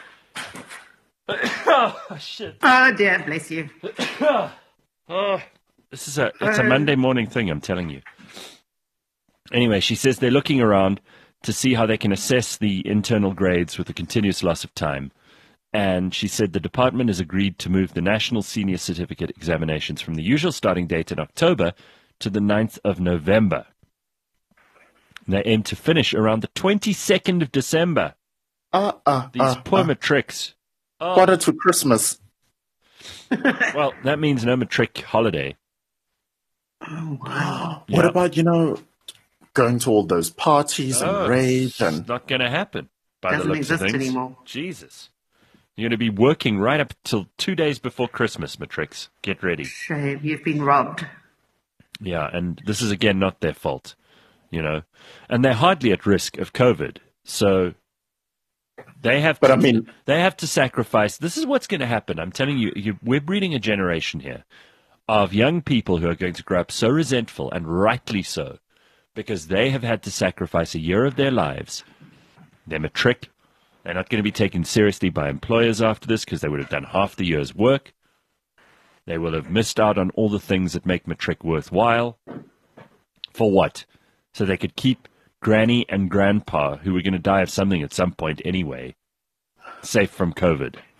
Speaker 2: Oh, shit.
Speaker 4: Oh, dear, bless you.
Speaker 2: Oh, this is a it's a Monday morning thing, I'm telling you. Anyway, she says they're looking around to see how they can assess the internal grades with the continuous loss of time. And she said the department has agreed to move the National Senior Certificate examinations from the usual starting date in October to the ninth of November. And they aim to finish around the twenty-second of December.
Speaker 3: Uh, uh,
Speaker 2: These
Speaker 3: uh,
Speaker 2: poor
Speaker 3: uh,
Speaker 2: matrics.
Speaker 3: quarter to Christmas.
Speaker 2: Well, that means no matric holiday.
Speaker 4: Oh, wow.
Speaker 3: What
Speaker 2: Yeah.
Speaker 3: about, you know, going to all those parties
Speaker 2: Oh,
Speaker 3: and raves
Speaker 2: It's
Speaker 3: and
Speaker 2: not going to happen by
Speaker 4: Doesn't
Speaker 2: the looks of
Speaker 4: exist
Speaker 2: things.
Speaker 4: anymore.
Speaker 2: Jesus. You're going to be working right up till two days before Christmas, Matrix. Get ready.
Speaker 4: Shame. You've been robbed.
Speaker 2: Yeah, and this is, again, not their fault, you know. And they're hardly at risk of COVID. So they have
Speaker 3: But
Speaker 2: to,
Speaker 3: I mean-
Speaker 2: they have to sacrifice. This is what's going to happen. I'm telling you, you, we're breeding a generation here of young people who are going to grow up so resentful, and rightly so, because they have had to sacrifice a year of their lives. They're matric. They're not going to be taken seriously by employers after this because they would have done half the year's work. They will have missed out on all the things that make matric worthwhile. For what? So they could keep Granny and Grandpa, who were going to die of something at some point anyway, safe from COVID.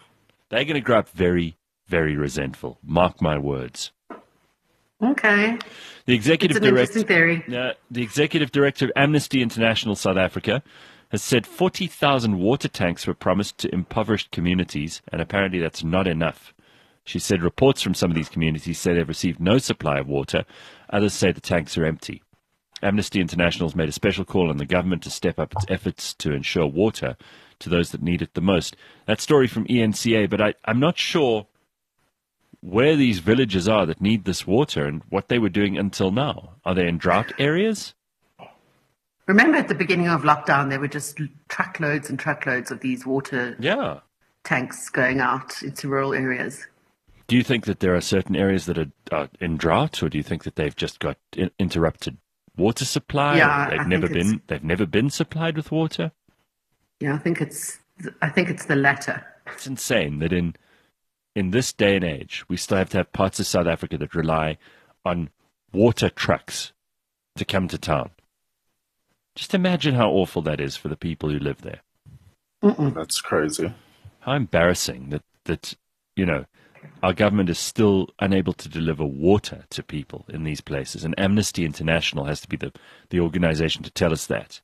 Speaker 2: They're going to grow up very, very resentful. Mark my words.
Speaker 4: Okay.
Speaker 2: The executive
Speaker 4: It's an
Speaker 2: director,
Speaker 4: interesting theory.
Speaker 2: uh, the executive director of Amnesty International South Africa has said forty thousand water tanks were promised to impoverished communities, and apparently that's not enough. She said reports from some of these communities say they've received no supply of water. Others say the tanks are empty. Amnesty International has made a special call on the government to step up its efforts to ensure water to those that need it the most. That story from E N C A, but I, I'm not sure where these villages are that need this water and what they were doing until now. Are they in drought areas?
Speaker 4: Remember at the beginning of lockdown, there were just truckloads and truckloads of these water
Speaker 2: Yeah.
Speaker 4: tanks going out into rural areas.
Speaker 2: Do you think that there are certain areas that are, are in drought, or do you think that they've just got in- interrupted water supply?
Speaker 4: Yeah,
Speaker 2: or they've
Speaker 4: I
Speaker 2: never
Speaker 4: think it's-
Speaker 2: been. They've never been supplied with water.
Speaker 4: Yeah, I think it's I think it's the latter.
Speaker 2: It's insane that in in this day and age, we still have to have parts of South Africa that rely on water trucks to come to town. Just imagine how awful that is for the people who live there.
Speaker 3: That's crazy.
Speaker 2: How embarrassing that, that, you know, our government is still unable to deliver water to people in these places. And Amnesty International has to be the, the organization to tell us that.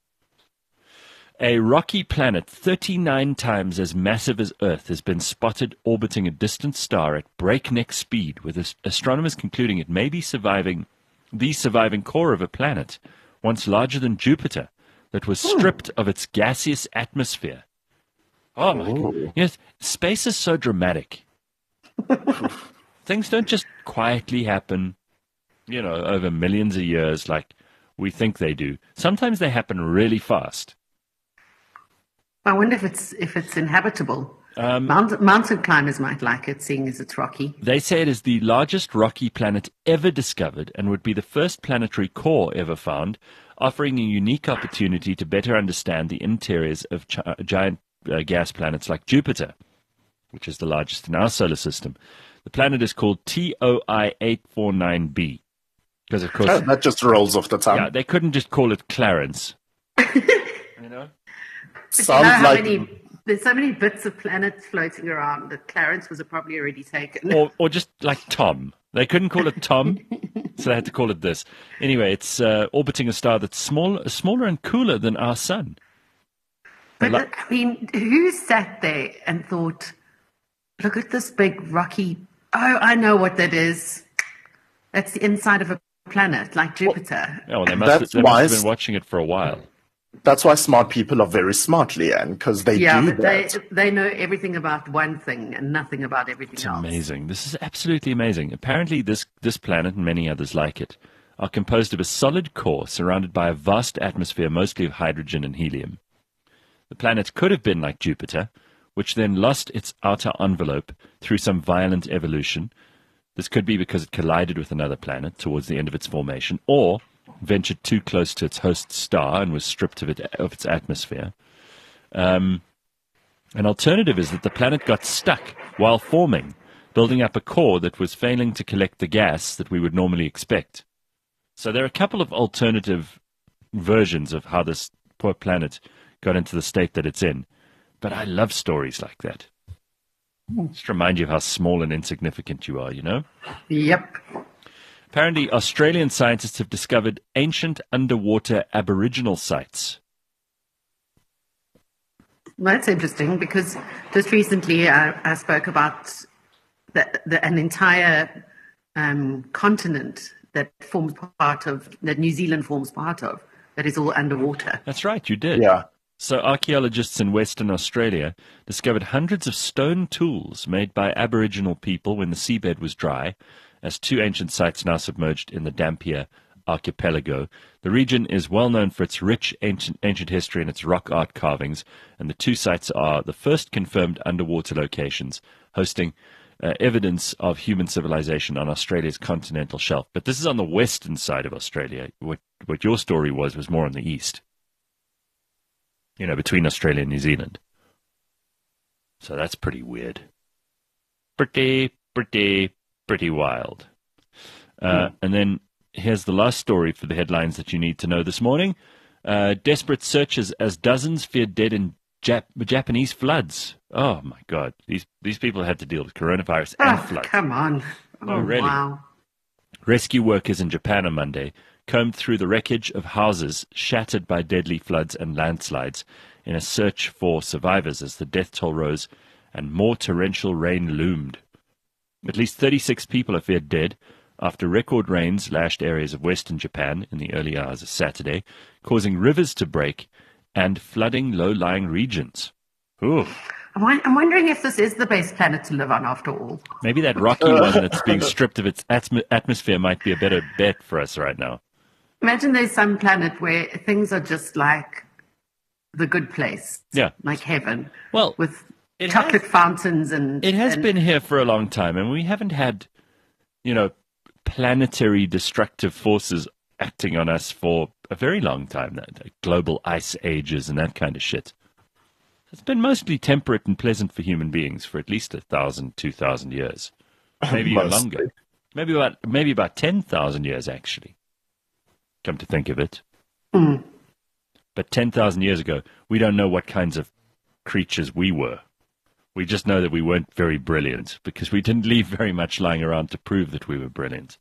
Speaker 2: A rocky planet thirty-nine times as massive as Earth has been spotted orbiting a distant star at breakneck speed, with as- astronomers concluding it may be surviving the surviving core of a planet once larger than Jupiter that was stripped of its gaseous atmosphere. Oh my God. Yes, space is so dramatic. Things don't just quietly happen, you know, over millions of years like we think they do. Sometimes they happen really fast.
Speaker 4: I wonder if it's if it's inhabitable.
Speaker 2: Um,
Speaker 4: Mount, mountain climbers might like it, seeing as it's rocky.
Speaker 2: They say it is the largest rocky planet ever discovered and would be the first planetary core ever found, offering a unique opportunity to better understand the interiors of gi- giant uh, gas planets like Jupiter, which is the largest in our solar system. The planet is called T O I eight forty-nine b, because of course,
Speaker 3: Oh, that just rolls off the tongue.
Speaker 2: yeah, they couldn't just call it Clarence. You know?
Speaker 4: But
Speaker 3: Sounds
Speaker 4: you know how
Speaker 3: like
Speaker 4: many, there's so many bits of planets floating around that Clarence was probably already taken.
Speaker 2: Or, or just like Tom. They couldn't call it Tom, so they had to call it this. Anyway, it's uh, orbiting a star that's small, smaller and cooler than our sun.
Speaker 4: But
Speaker 2: Like-
Speaker 4: I mean, who sat there and thought, look at this big rocky, oh, I know what that is. That's the inside of a planet, like Jupiter.
Speaker 2: Oh, well, they must, have,
Speaker 3: That's
Speaker 2: they must have
Speaker 3: wise.
Speaker 2: been watching it for a while.
Speaker 3: That's why smart people are very smart, Leanne, because they
Speaker 4: yeah,
Speaker 3: do
Speaker 4: but they,
Speaker 3: that.
Speaker 4: they know everything about one thing and nothing about everything
Speaker 2: It's
Speaker 4: else.
Speaker 2: amazing. This is absolutely amazing. Apparently, this, this planet and many others like it are composed of a solid core surrounded by a vast atmosphere, mostly of hydrogen and helium. The planet could have been like Jupiter, which then lost its outer envelope through some violent evolution. This could be because it collided with another planet towards the end of its formation, or ventured too close to its host star and was stripped of, it, of its atmosphere. Um, an alternative is that the planet got stuck while forming, building up a core that was failing to collect the gas that we would normally expect. So there are a couple of alternative versions of how this poor planet got into the state that it's in. But I love stories like that. Just remind you of how small and insignificant you are, you know?
Speaker 4: Yep.
Speaker 2: Apparently, Australian scientists have discovered ancient underwater Aboriginal sites.
Speaker 4: That's interesting because just recently I, I spoke about the, the, an entire um, continent that forms part of, that New Zealand forms part of, that is all underwater.
Speaker 2: That's right, you did.
Speaker 3: Yeah.
Speaker 2: So archaeologists in Western Australia discovered hundreds of stone tools made by Aboriginal people when the seabed was dry, as two ancient sites now submerged in the Dampier archipelago. The region is well known for its rich ancient, ancient history and its rock art carvings, and the two sites are the first confirmed underwater locations, hosting uh, evidence of human civilization on Australia's continental shelf. But this is on the western side of Australia. What, what your story was was more on the east. You know, between Australia and New Zealand. So that's pretty weird. Pretty, pretty, pretty wild. Uh, and then here's the last story for the headlines that you need to know this morning. Uh, desperate searches as dozens feared dead in Jap- Japanese floods. Oh my God, these these people had to deal with coronavirus and
Speaker 4: Oh,
Speaker 2: floods.
Speaker 4: come on.
Speaker 2: Oh, really?
Speaker 4: Wow.
Speaker 2: Rescue workers in Japan on Monday combed through the wreckage of houses shattered by deadly floods and landslides in a search for survivors as the death toll rose and more torrential rain loomed. At least thirty-six people are feared dead after record rains lashed areas of western Japan in the early hours of Saturday, causing rivers to break and flooding low-lying regions. Ooh.
Speaker 4: I'm won- I'm wondering if this is the best planet to live on after all.
Speaker 2: Maybe that rocky one that's being stripped of its atm- atmosphere might be a better bet for us right now.
Speaker 4: Imagine there's some planet where things are just like the good place.
Speaker 2: Yeah.
Speaker 4: Like heaven.
Speaker 2: Well,
Speaker 4: with
Speaker 2: it
Speaker 4: chocolate
Speaker 2: has-
Speaker 4: fountains and...
Speaker 2: It has
Speaker 4: and-
Speaker 2: been here for a long time, and we haven't had, you know, planetary destructive forces acting on us for a very long time. That like global ice ages and that kind of shit. It's been mostly temperate and pleasant for human beings for at least a thousand, two thousand years, maybe even
Speaker 3: Mostly.
Speaker 2: longer. Maybe about maybe about ten thousand years actually. Come to think of it,
Speaker 4: Mm.
Speaker 2: but ten thousand years ago, we don't know what kinds of creatures we were. We just know that we weren't very brilliant because we didn't leave very much lying around to prove that we were brilliant.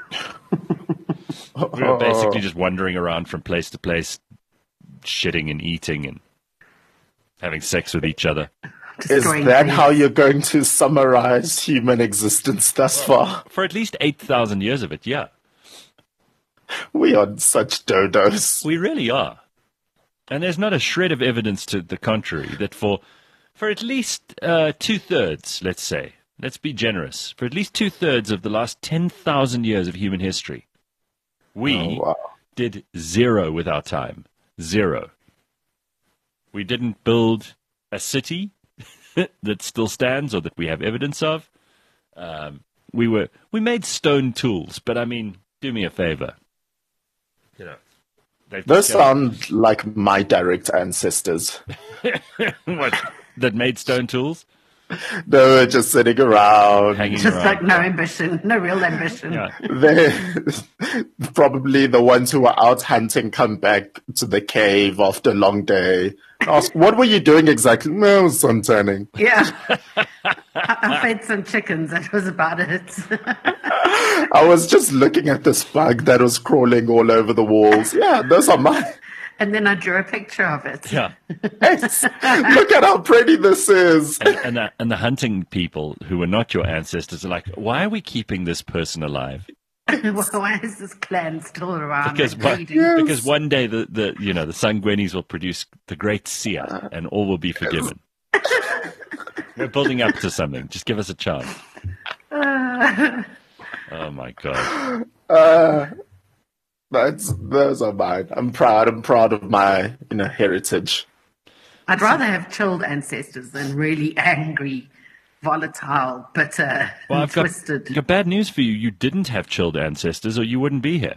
Speaker 2: We were basically just wandering around from place to place, shitting and eating and having sex with each other.
Speaker 3: Is
Speaker 4: destroying
Speaker 3: that
Speaker 4: trees.
Speaker 3: how you're going to summarize human existence thus far?
Speaker 2: For at least eight thousand years of it, yeah.
Speaker 3: We are such dodos.
Speaker 2: We really are. And there's not a shred of evidence to the contrary that for for at least uh, two-thirds, let's say, let's be generous, for at least two-thirds of the last ten thousand years of human history, we
Speaker 3: Oh, wow.
Speaker 2: did zero with our time. Zero. We didn't build a city that still stands or that we have evidence of. Um, we were we made stone tools, but I mean, do me a favor. You know, they've
Speaker 3: Those
Speaker 2: discovered-
Speaker 3: sound like my direct ancestors.
Speaker 2: what, that made stone tools,
Speaker 3: They were just sitting around.
Speaker 2: hanging
Speaker 4: Just
Speaker 2: around.
Speaker 4: like no ambition, no real ambition.
Speaker 2: Yeah.
Speaker 3: They're probably the ones who were out hunting come back to the cave after a long day. Ask, what were you doing exactly? No, suntanning.
Speaker 4: Yeah. I, I fed some chickens. That was about it.
Speaker 3: I was just looking at this bug that was crawling all over the walls. Yeah, those are mine.
Speaker 4: And then I drew a picture of it.
Speaker 2: Yeah.
Speaker 3: Yes. Look at how pretty this is.
Speaker 2: And, and, the, and the hunting people who were not your ancestors are like, why are we keeping this person alive?
Speaker 4: Why is this clan still around?
Speaker 2: Because
Speaker 4: and
Speaker 2: one,
Speaker 4: breeding?
Speaker 3: Yes.
Speaker 2: because one day the, the you know the Sangwenis will produce the great Sia and all will be forgiven. We're building up to something. Just give us a chance. Oh my god.
Speaker 3: Uh, that's those are mine. I'm proud. I'm proud of my you know heritage.
Speaker 4: I'd rather have chilled ancestors than really angry, volatile, bitter,
Speaker 2: Well,
Speaker 4: and
Speaker 2: I've got,
Speaker 4: twisted.
Speaker 2: got bad news for you. You didn't have chilled ancestors, or you wouldn't be here.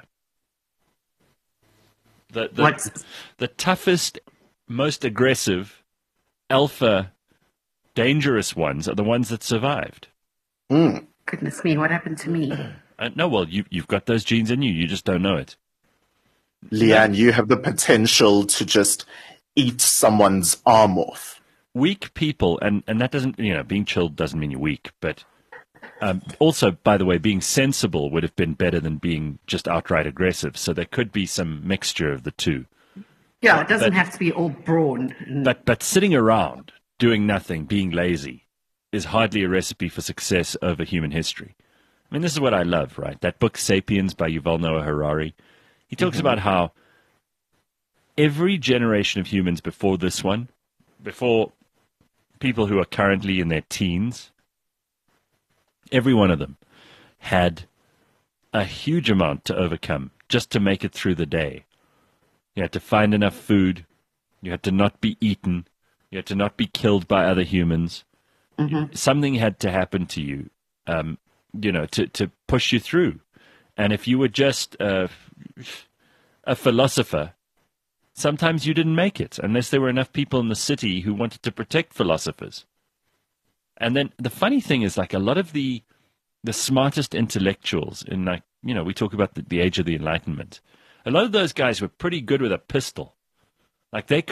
Speaker 2: The the,
Speaker 4: What's-
Speaker 2: the toughest, most aggressive, alpha, dangerous ones are the ones that survived.
Speaker 3: Mm.
Speaker 4: Goodness me, what happened to me?
Speaker 2: Uh, no, well, you you've got those genes in you. You just don't know it.
Speaker 3: Leanne, you have the potential to just eat someone's arm off.
Speaker 2: Weak people, and, and that doesn't, you know, being chilled doesn't mean you're weak, but um, also, by the way, being sensible would have been better than being just outright aggressive. So there could be some mixture of the two.
Speaker 4: Yeah, it doesn't
Speaker 2: But-
Speaker 4: have to be all brawn. and-
Speaker 2: But but sitting around, doing nothing, being lazy, is hardly a recipe for success over human history. I mean, this is what I love, right? That book, Sapiens, by Yuval Noah Harari. He talks about how every generation of humans before this one, before people who are currently in their teens, every one of them had a huge amount to overcome just to make it through the day. You had to find enough food. You had to not be eaten. You had to not be killed by other humans. Something had to happen to you, um, you know, to, to push you through. And if you were just uh, a philosopher, sometimes you didn't make it unless there were enough people in the city who wanted to protect philosophers. And then the funny thing is, like, a lot of the the smartest intellectuals in, like, you know, we talk about the, the age of the Enlightenment. A lot of those guys were pretty good with a pistol. Like, they could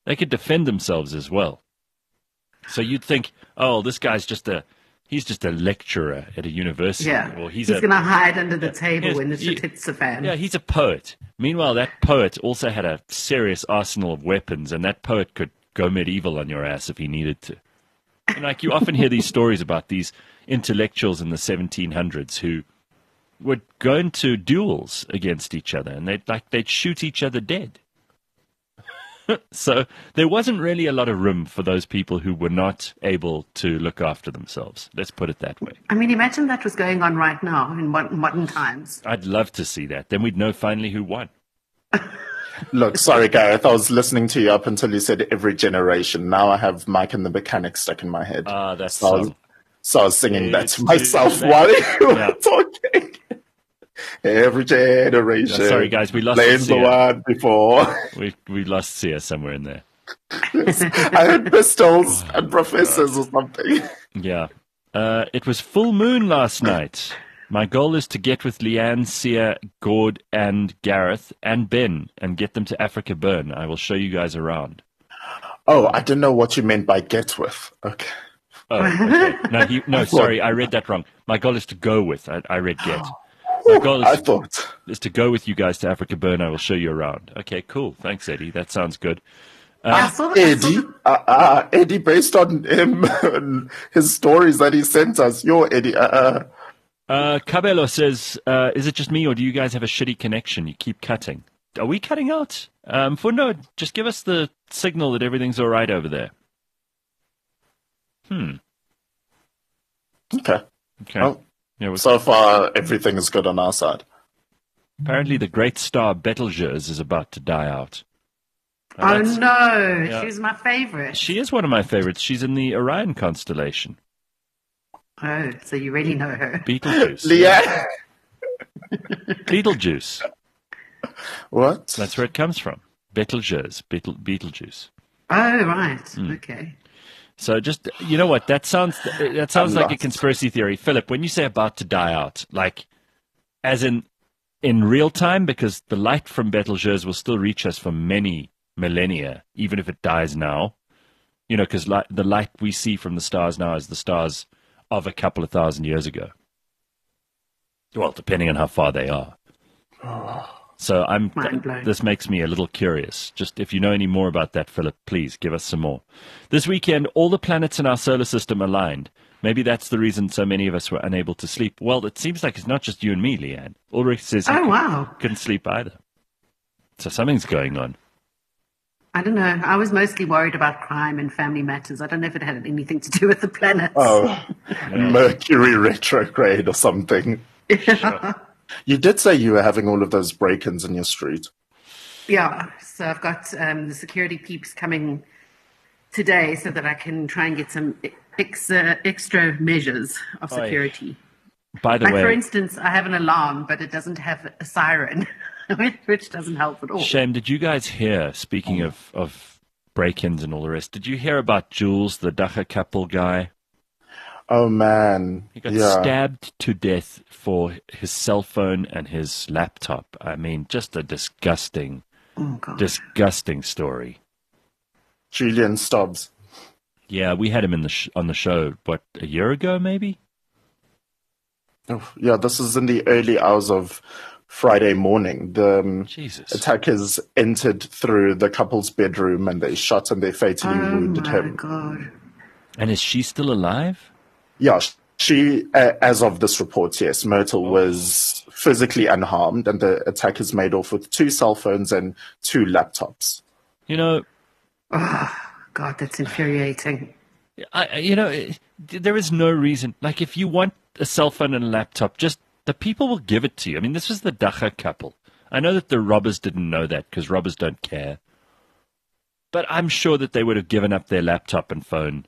Speaker 2: They could defend themselves as well. So you'd think, oh, this guy's just a, he's just a lecturer at a university.
Speaker 4: Yeah,
Speaker 2: Or he's
Speaker 4: he's
Speaker 2: a,
Speaker 4: going to hide under the table
Speaker 2: yes,
Speaker 4: when the
Speaker 2: he-
Speaker 4: shit hits the fan.
Speaker 2: Yeah, he's a poet. Meanwhile, that poet also had a serious arsenal of weapons, and that poet could go medieval on your ass if he needed to. And like you often hear these stories about these intellectuals in the seventeen hundreds who would go into duels against each other, and they'd like they'd shoot each other dead. So there wasn't really a lot of room for those people who were not able to look after themselves. Let's put it that way.
Speaker 4: I mean, imagine that was going on right now in modern, modern times.
Speaker 2: I'd love to see that. Then we'd know finally who won.
Speaker 3: Look, sorry, Gareth. I was listening to you up until you said every generation. Now I have Mike and the Mechanic stuck in my head.
Speaker 2: Ah, that's
Speaker 3: so, I was,
Speaker 2: song.
Speaker 3: so I was singing that
Speaker 2: It's
Speaker 3: to myself
Speaker 2: too
Speaker 3: while you were
Speaker 2: Yeah.
Speaker 3: talking. Every generation.
Speaker 2: Yeah, sorry, guys, we lost
Speaker 3: blames the
Speaker 2: Sia.
Speaker 3: one before.
Speaker 2: We we lost Sia somewhere in there.
Speaker 3: I heard pistols and professors or something.
Speaker 2: Yeah. Uh, it was full moon last night. My goal is to get with Leanne, Sia, Gord, and Gareth, and Ben, and get them to Africa Burn. I will show you guys around.
Speaker 3: Oh, I didn't know what you meant by get with. Okay.
Speaker 2: Oh, okay. No, he, no, sorry, I read that wrong. My goal is to go with. I, I read get. My goal
Speaker 3: I
Speaker 2: is,
Speaker 3: thought.
Speaker 2: is to go with you guys to Africa Burn. I will show you around. Okay, cool. Thanks, Eddie. That sounds good.
Speaker 4: I saw the, I saw
Speaker 3: Eddie,
Speaker 4: the-
Speaker 3: uh, uh, Eddie, based on him and his stories that he sent us, you're Eddie. Uh, uh.
Speaker 2: Uh, Cabello says, uh, is it just me or do you guys have a shitty connection? You keep cutting. Are we cutting out? Um, Fundo, just give us the signal that everything's all right over there. Hmm.
Speaker 3: Okay.
Speaker 2: Okay.
Speaker 3: Well,
Speaker 2: Yeah, well,
Speaker 3: so far, everything is good on our side.
Speaker 2: apparently the great star Betelgeuse is about to die out. Uh,
Speaker 4: oh
Speaker 2: that's-
Speaker 4: no,
Speaker 2: yeah.
Speaker 4: she's my favorite.
Speaker 2: She is one of my favorites. She's in the Orion constellation.
Speaker 4: Oh, so you really know her.
Speaker 2: Beetlejuice.
Speaker 3: Leah?
Speaker 2: Beetlejuice.
Speaker 3: What?
Speaker 2: That's where it comes from. Betelgeuse. Beetle, Beetlejuice.
Speaker 4: Oh, right.
Speaker 2: Hmm.
Speaker 4: Okay.
Speaker 2: So just, you know what, that sounds that sounds
Speaker 3: I'm
Speaker 2: like a
Speaker 3: lost.
Speaker 2: conspiracy theory. Philip, when you say about to die out, like as in in real time, because the light from Betelgeuse will still reach us for many millennia, even if it dies now. You know, because light, the light we see from the stars now is the stars of a couple of thousand years ago. Well, depending on how far they are. So I'm.
Speaker 4: Mind blown.
Speaker 2: This makes me a little curious. Just if you know any more about that, Philip, please give us some more. This weekend, all the planets in our solar system aligned. Maybe that's the reason so many of us were unable to sleep. Well, it seems like it's not just you and me, Leanne. Ulrich says he
Speaker 4: Oh,
Speaker 2: cou-
Speaker 4: wow.
Speaker 2: couldn't sleep either. So something's going on.
Speaker 4: I don't know. I was mostly worried about crime and family matters. I don't know if it had anything to do with the planets.
Speaker 3: Oh, Mercury retrograde or something. You did say you were having all of those break-ins in your street.
Speaker 4: Yeah, so I've got um, the security peeps coming today so that I can try and get some extra, extra measures of
Speaker 2: Oi.
Speaker 4: security.
Speaker 2: By the
Speaker 4: Like, for
Speaker 2: way,
Speaker 4: instance, I have an alarm, but it doesn't have a siren, which doesn't help at all.
Speaker 2: Shame, did you guys hear, speaking of, of break-ins and all the rest, did you hear about Jules, the Dacha Kappel guy?
Speaker 3: Oh, man.
Speaker 2: He got
Speaker 3: yeah.
Speaker 2: stabbed to death for his cell phone and his laptop. I mean, just a disgusting,
Speaker 4: Oh, God.
Speaker 2: disgusting story.
Speaker 3: Julian Stubbs.
Speaker 2: Yeah, we had him in the sh- on the show, what, a year ago, maybe?
Speaker 3: Oh, yeah, this is in the early hours of Friday morning. The um,
Speaker 2: Jesus.
Speaker 3: attackers entered through the couple's bedroom and they shot and they fatally
Speaker 4: Oh,
Speaker 3: wounded
Speaker 4: my
Speaker 3: him.
Speaker 4: God.
Speaker 2: And is she still alive?
Speaker 3: Yeah, she, uh, as of this report, yes, Myrtle was physically unharmed and the attackers made off with two cell phones and two laptops.
Speaker 2: You know,
Speaker 4: Oh, God, that's infuriating.
Speaker 2: I, I- you know, it- there is no reason. Like, if you want a cell phone and a laptop, just the people will give it to you. I mean, this was the Dacha couple. I know that the robbers didn't know that because robbers don't care. But I'm sure that they would have given up their laptop and phone.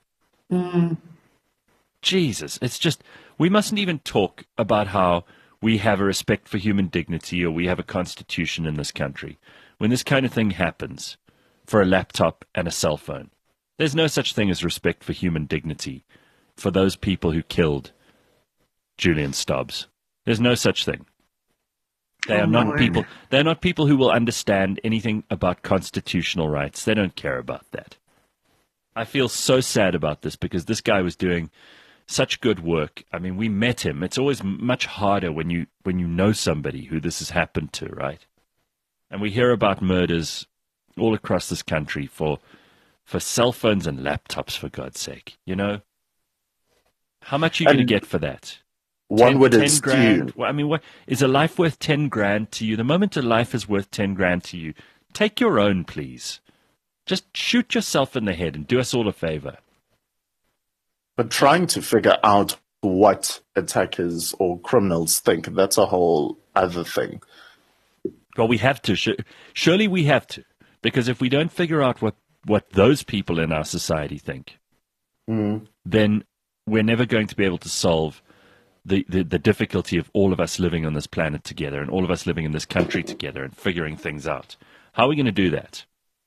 Speaker 2: Jesus, it's just, we mustn't even talk about how we have a respect for human dignity or we have a constitution in this country. When this kind of thing happens for a laptop and a cell phone, there's no such thing as respect for human dignity for those people who killed Julian Stubbs. There's no such thing. They
Speaker 4: Oh,
Speaker 2: are not
Speaker 4: Lord.
Speaker 2: people. They're not people who will understand anything about constitutional rights. They don't care about that. I feel so sad about this because this guy was doing such good work. I mean, we met him. It's always much harder when you when you know somebody who this has happened to, right? And we hear about murders all across this country for for cell phones and laptops, for God's sake. You know, how much are you going to
Speaker 3: And
Speaker 2: get for that?
Speaker 3: One
Speaker 2: ten,
Speaker 3: would
Speaker 2: ten
Speaker 3: assume.
Speaker 2: grand. Well, I mean, what is a life worth ten grand to you? The moment a life is worth ten grand to you, take your own, please. Just shoot yourself in the head and do us all a favor.
Speaker 3: But trying to figure out what attackers or criminals think, that's a whole other thing.
Speaker 2: Well, we have to. Surely we have to. Because if we don't figure out what, what those people in our society think,
Speaker 3: Mm.
Speaker 2: then we're never going to be able to solve the, the, the difficulty of all of us living on this planet together and all of us living in this country together and figuring things out. How are we going to do that?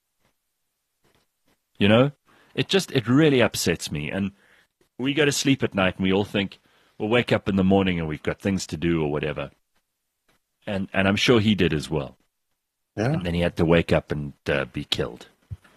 Speaker 2: You know, it just, it really upsets me. And we go to sleep at night and we all think, we'll wake up in the morning and we've got things to do or whatever. And and I'm sure he did as well.
Speaker 3: Yeah.
Speaker 2: And then he had to wake up and uh, be killed.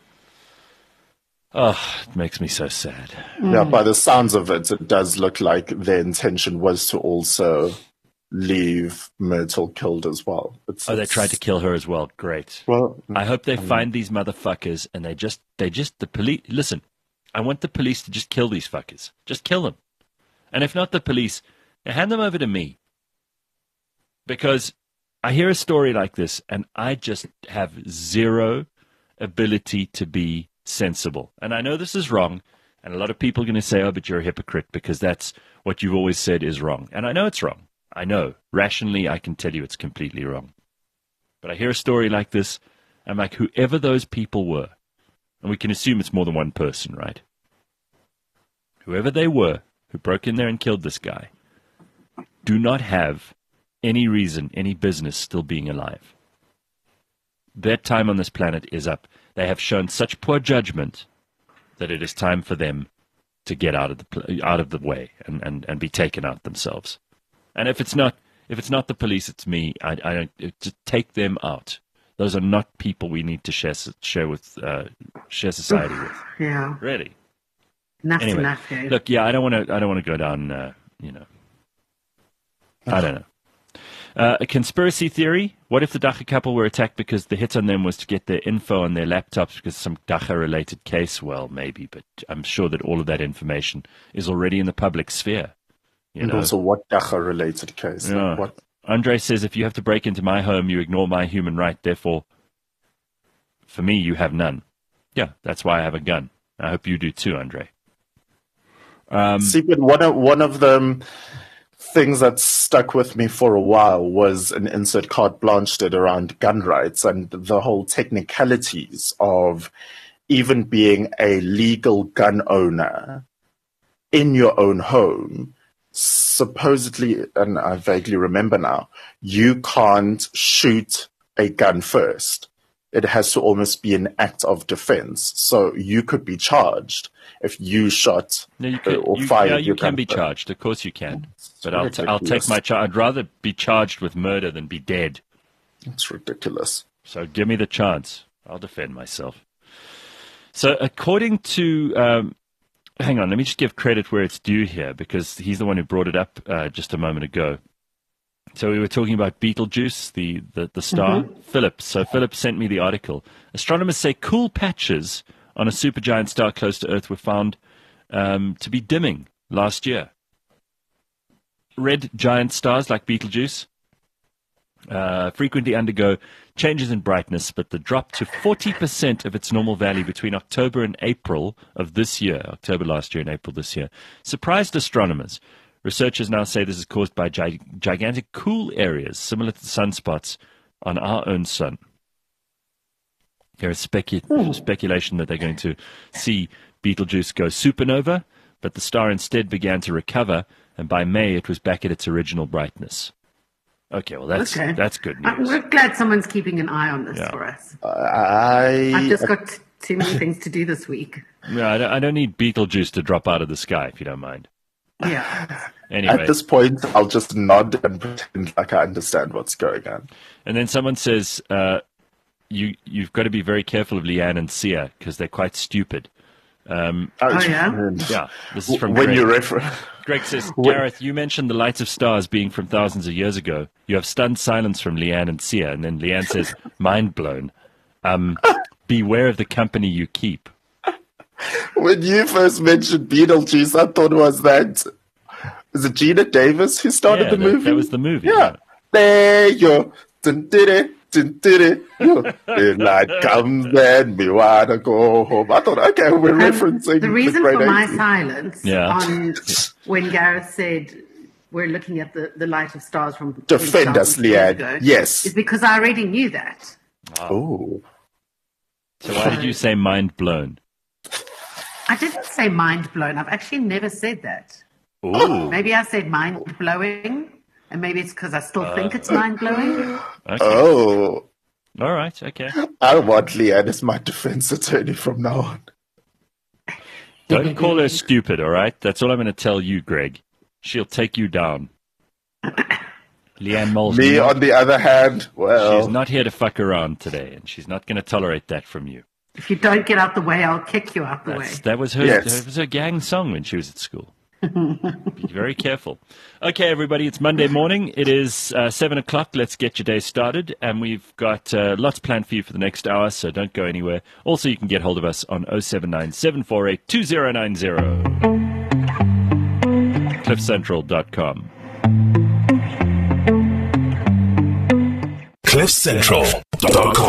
Speaker 2: Oh, it makes me so sad.
Speaker 3: Yeah, by the sounds of it, it does look like their intention was to also leave Myrtle killed as well. It's,
Speaker 2: Oh, they
Speaker 3: it's-
Speaker 2: tried to kill her as well. Great.
Speaker 3: Well,
Speaker 2: I hope they find these motherfuckers and they just, they just, the police, listen, I want the police to just kill these fuckers. Just kill them. And if not the police, hand them over to me. Because I hear a story like this and I just have zero ability to be sensible. And I know this is wrong. And a lot of people are going to say, oh, but you're a hypocrite because that's what you've always said is wrong. And I know it's wrong. I know. Rationally, I can tell you it's completely wrong. But I hear a story like this. I'm like, whoever those people were, and we can assume it's more than one person, right? Whoever they were who broke in there and killed this guy do not have any reason, any business still being alive. Their time on this planet is up. They have shown such poor judgment that it is time for them to get out of the pl- out of the way and, and, and be taken out themselves. And if it's not if it's not the police, it's me. I, I don't it, just take them out. Those are not people we need to share share with uh, share society with.
Speaker 4: Yeah.
Speaker 2: Really.
Speaker 4: Enough's
Speaker 2: Anyway,
Speaker 4: enough, yeah.
Speaker 2: look, yeah, I don't want to. I don't want to go down. Uh, you know, I don't know. Uh, a conspiracy theory. What if the Dacha couple were attacked because the hit on them was to get their info on their laptops because some Dacha-related case? Well, maybe, but I'm sure that all of that information is already in the public sphere. You
Speaker 3: and
Speaker 2: know?
Speaker 3: also what Dacha-related case?
Speaker 2: Yeah.
Speaker 3: Like what?
Speaker 2: Andre says, if you have to break into my home, you ignore my human right. Therefore, for me, you have none. Yeah, that's why I have a gun. I hope you do too, Andre. Um,
Speaker 3: See, but one of, one of the things that stuck with me for a while was an insert carte blanche did around gun rights and the whole technicalities of even being a legal gun owner in your own home. Supposedly, and I vaguely remember now, you can't shoot a gun first. It has to almost be an act of defense. So you could be charged if you shot
Speaker 2: no, you
Speaker 3: uh,
Speaker 2: can,
Speaker 3: or
Speaker 2: you,
Speaker 3: fired
Speaker 2: yeah,
Speaker 3: your
Speaker 2: you can
Speaker 3: gun
Speaker 2: be
Speaker 3: first.
Speaker 2: charged. Of course you can. But I'll, t- I'll take
Speaker 3: ridiculous.
Speaker 2: my charge. I'd rather be charged with murder than be dead.
Speaker 3: It's ridiculous.
Speaker 2: So give me the chance. I'll defend myself. So according to, um, hang on, let me just give credit where it's due here because he's the one who brought it up uh, just a moment ago. So we were talking about Betelgeuse, the, the, the star.
Speaker 4: Mm-hmm.
Speaker 2: Philip. So Philip sent me the article. Astronomers say cool patches on a supergiant star close to Earth were found um, to be dimming last year. Red giant stars like Betelgeuse uh, frequently undergo changes in brightness, but the drop to forty percent of its normal value between October and April of this year, October last year and April this year, surprised astronomers. Researchers now say this is caused by gi- gigantic cool areas similar to sunspots on our own sun. There is specu- speculation that they're going to see Betelgeuse go supernova, but the star instead began to recover, and by May it was back at its original brightness. Okay, well that's
Speaker 4: Okay.
Speaker 2: that's good
Speaker 4: Uh,
Speaker 2: news.
Speaker 4: We're glad someone's keeping an eye on this
Speaker 2: Yeah.
Speaker 4: for us.
Speaker 3: I
Speaker 4: I've just got t- too many things to do this week.
Speaker 2: No, I don't, I don't need Betelgeuse to drop out of the sky, if you don't mind.
Speaker 4: Yeah.
Speaker 2: Anyway.
Speaker 3: At this point, I'll just nod and pretend like I understand what's going on.
Speaker 2: And then someone says, uh, you, you've got to be very careful of Leanne and Sia because they're quite stupid. Um,
Speaker 3: Oh,
Speaker 4: Oh, yeah?
Speaker 2: yeah, this is from
Speaker 3: when
Speaker 2: Greg.
Speaker 3: you refer,
Speaker 2: Greg says, Gareth, you mentioned the Light of Stars being from thousands of years ago. You have stunned silence from Leanne and Sia. And then Leanne says, mind blown. Um, beware of the company you keep.
Speaker 3: when you first mentioned Beetlejuice, I thought it was that. Is it Gina Davis who started
Speaker 2: Yeah,
Speaker 3: the
Speaker 2: that-
Speaker 3: movie?
Speaker 2: that was the movie,
Speaker 3: Yeah.
Speaker 2: yeah.
Speaker 3: There you go. Dun, did it, dun, did it. The night comes and we want to go home. I thought, okay, we're
Speaker 4: Um,
Speaker 3: referencing
Speaker 4: the reason
Speaker 3: great
Speaker 4: for my
Speaker 3: eighties.
Speaker 4: silence
Speaker 2: Yeah.
Speaker 4: on when Gareth said we're looking at the, the light of stars from
Speaker 3: Defend us,
Speaker 4: twenty thousand years
Speaker 3: Leanne.
Speaker 4: ago,
Speaker 3: Yes.
Speaker 4: is because I already knew that.
Speaker 3: Oh.
Speaker 2: So why did you say mind blown?
Speaker 4: I didn't say mind blown. I've actually never said that.
Speaker 2: Ooh,
Speaker 4: Maybe I said mind blowing, and maybe it's because I still
Speaker 3: Uh,
Speaker 4: think it's mind blowing.
Speaker 2: okay.
Speaker 3: Oh.
Speaker 2: All right, okay.
Speaker 3: I want Leanne as my defense attorney from now on.
Speaker 2: Don't call her stupid, all right? That's all I'm going to tell you, Greg. She'll take you down. Leanne Moll's
Speaker 3: Me,
Speaker 2: not,
Speaker 3: on the other hand, well,
Speaker 2: she's not here to fuck around today, and she's not going to tolerate that from you.
Speaker 4: If you don't get out the way, I'll kick you out the way.
Speaker 2: That's, that was her.
Speaker 3: Yes.
Speaker 2: That was her gang song when she was at school. Be very careful. Okay, everybody, it's Monday morning. It is uh, seven o'clock. Let's get your day started, and we've got uh, lots planned for you for the next hour. So don't go anywhere. Also, you can get hold of us on oh seven nine, seven four eight, two oh nine oh. cliff central dot com.
Speaker 1: cliff central dot com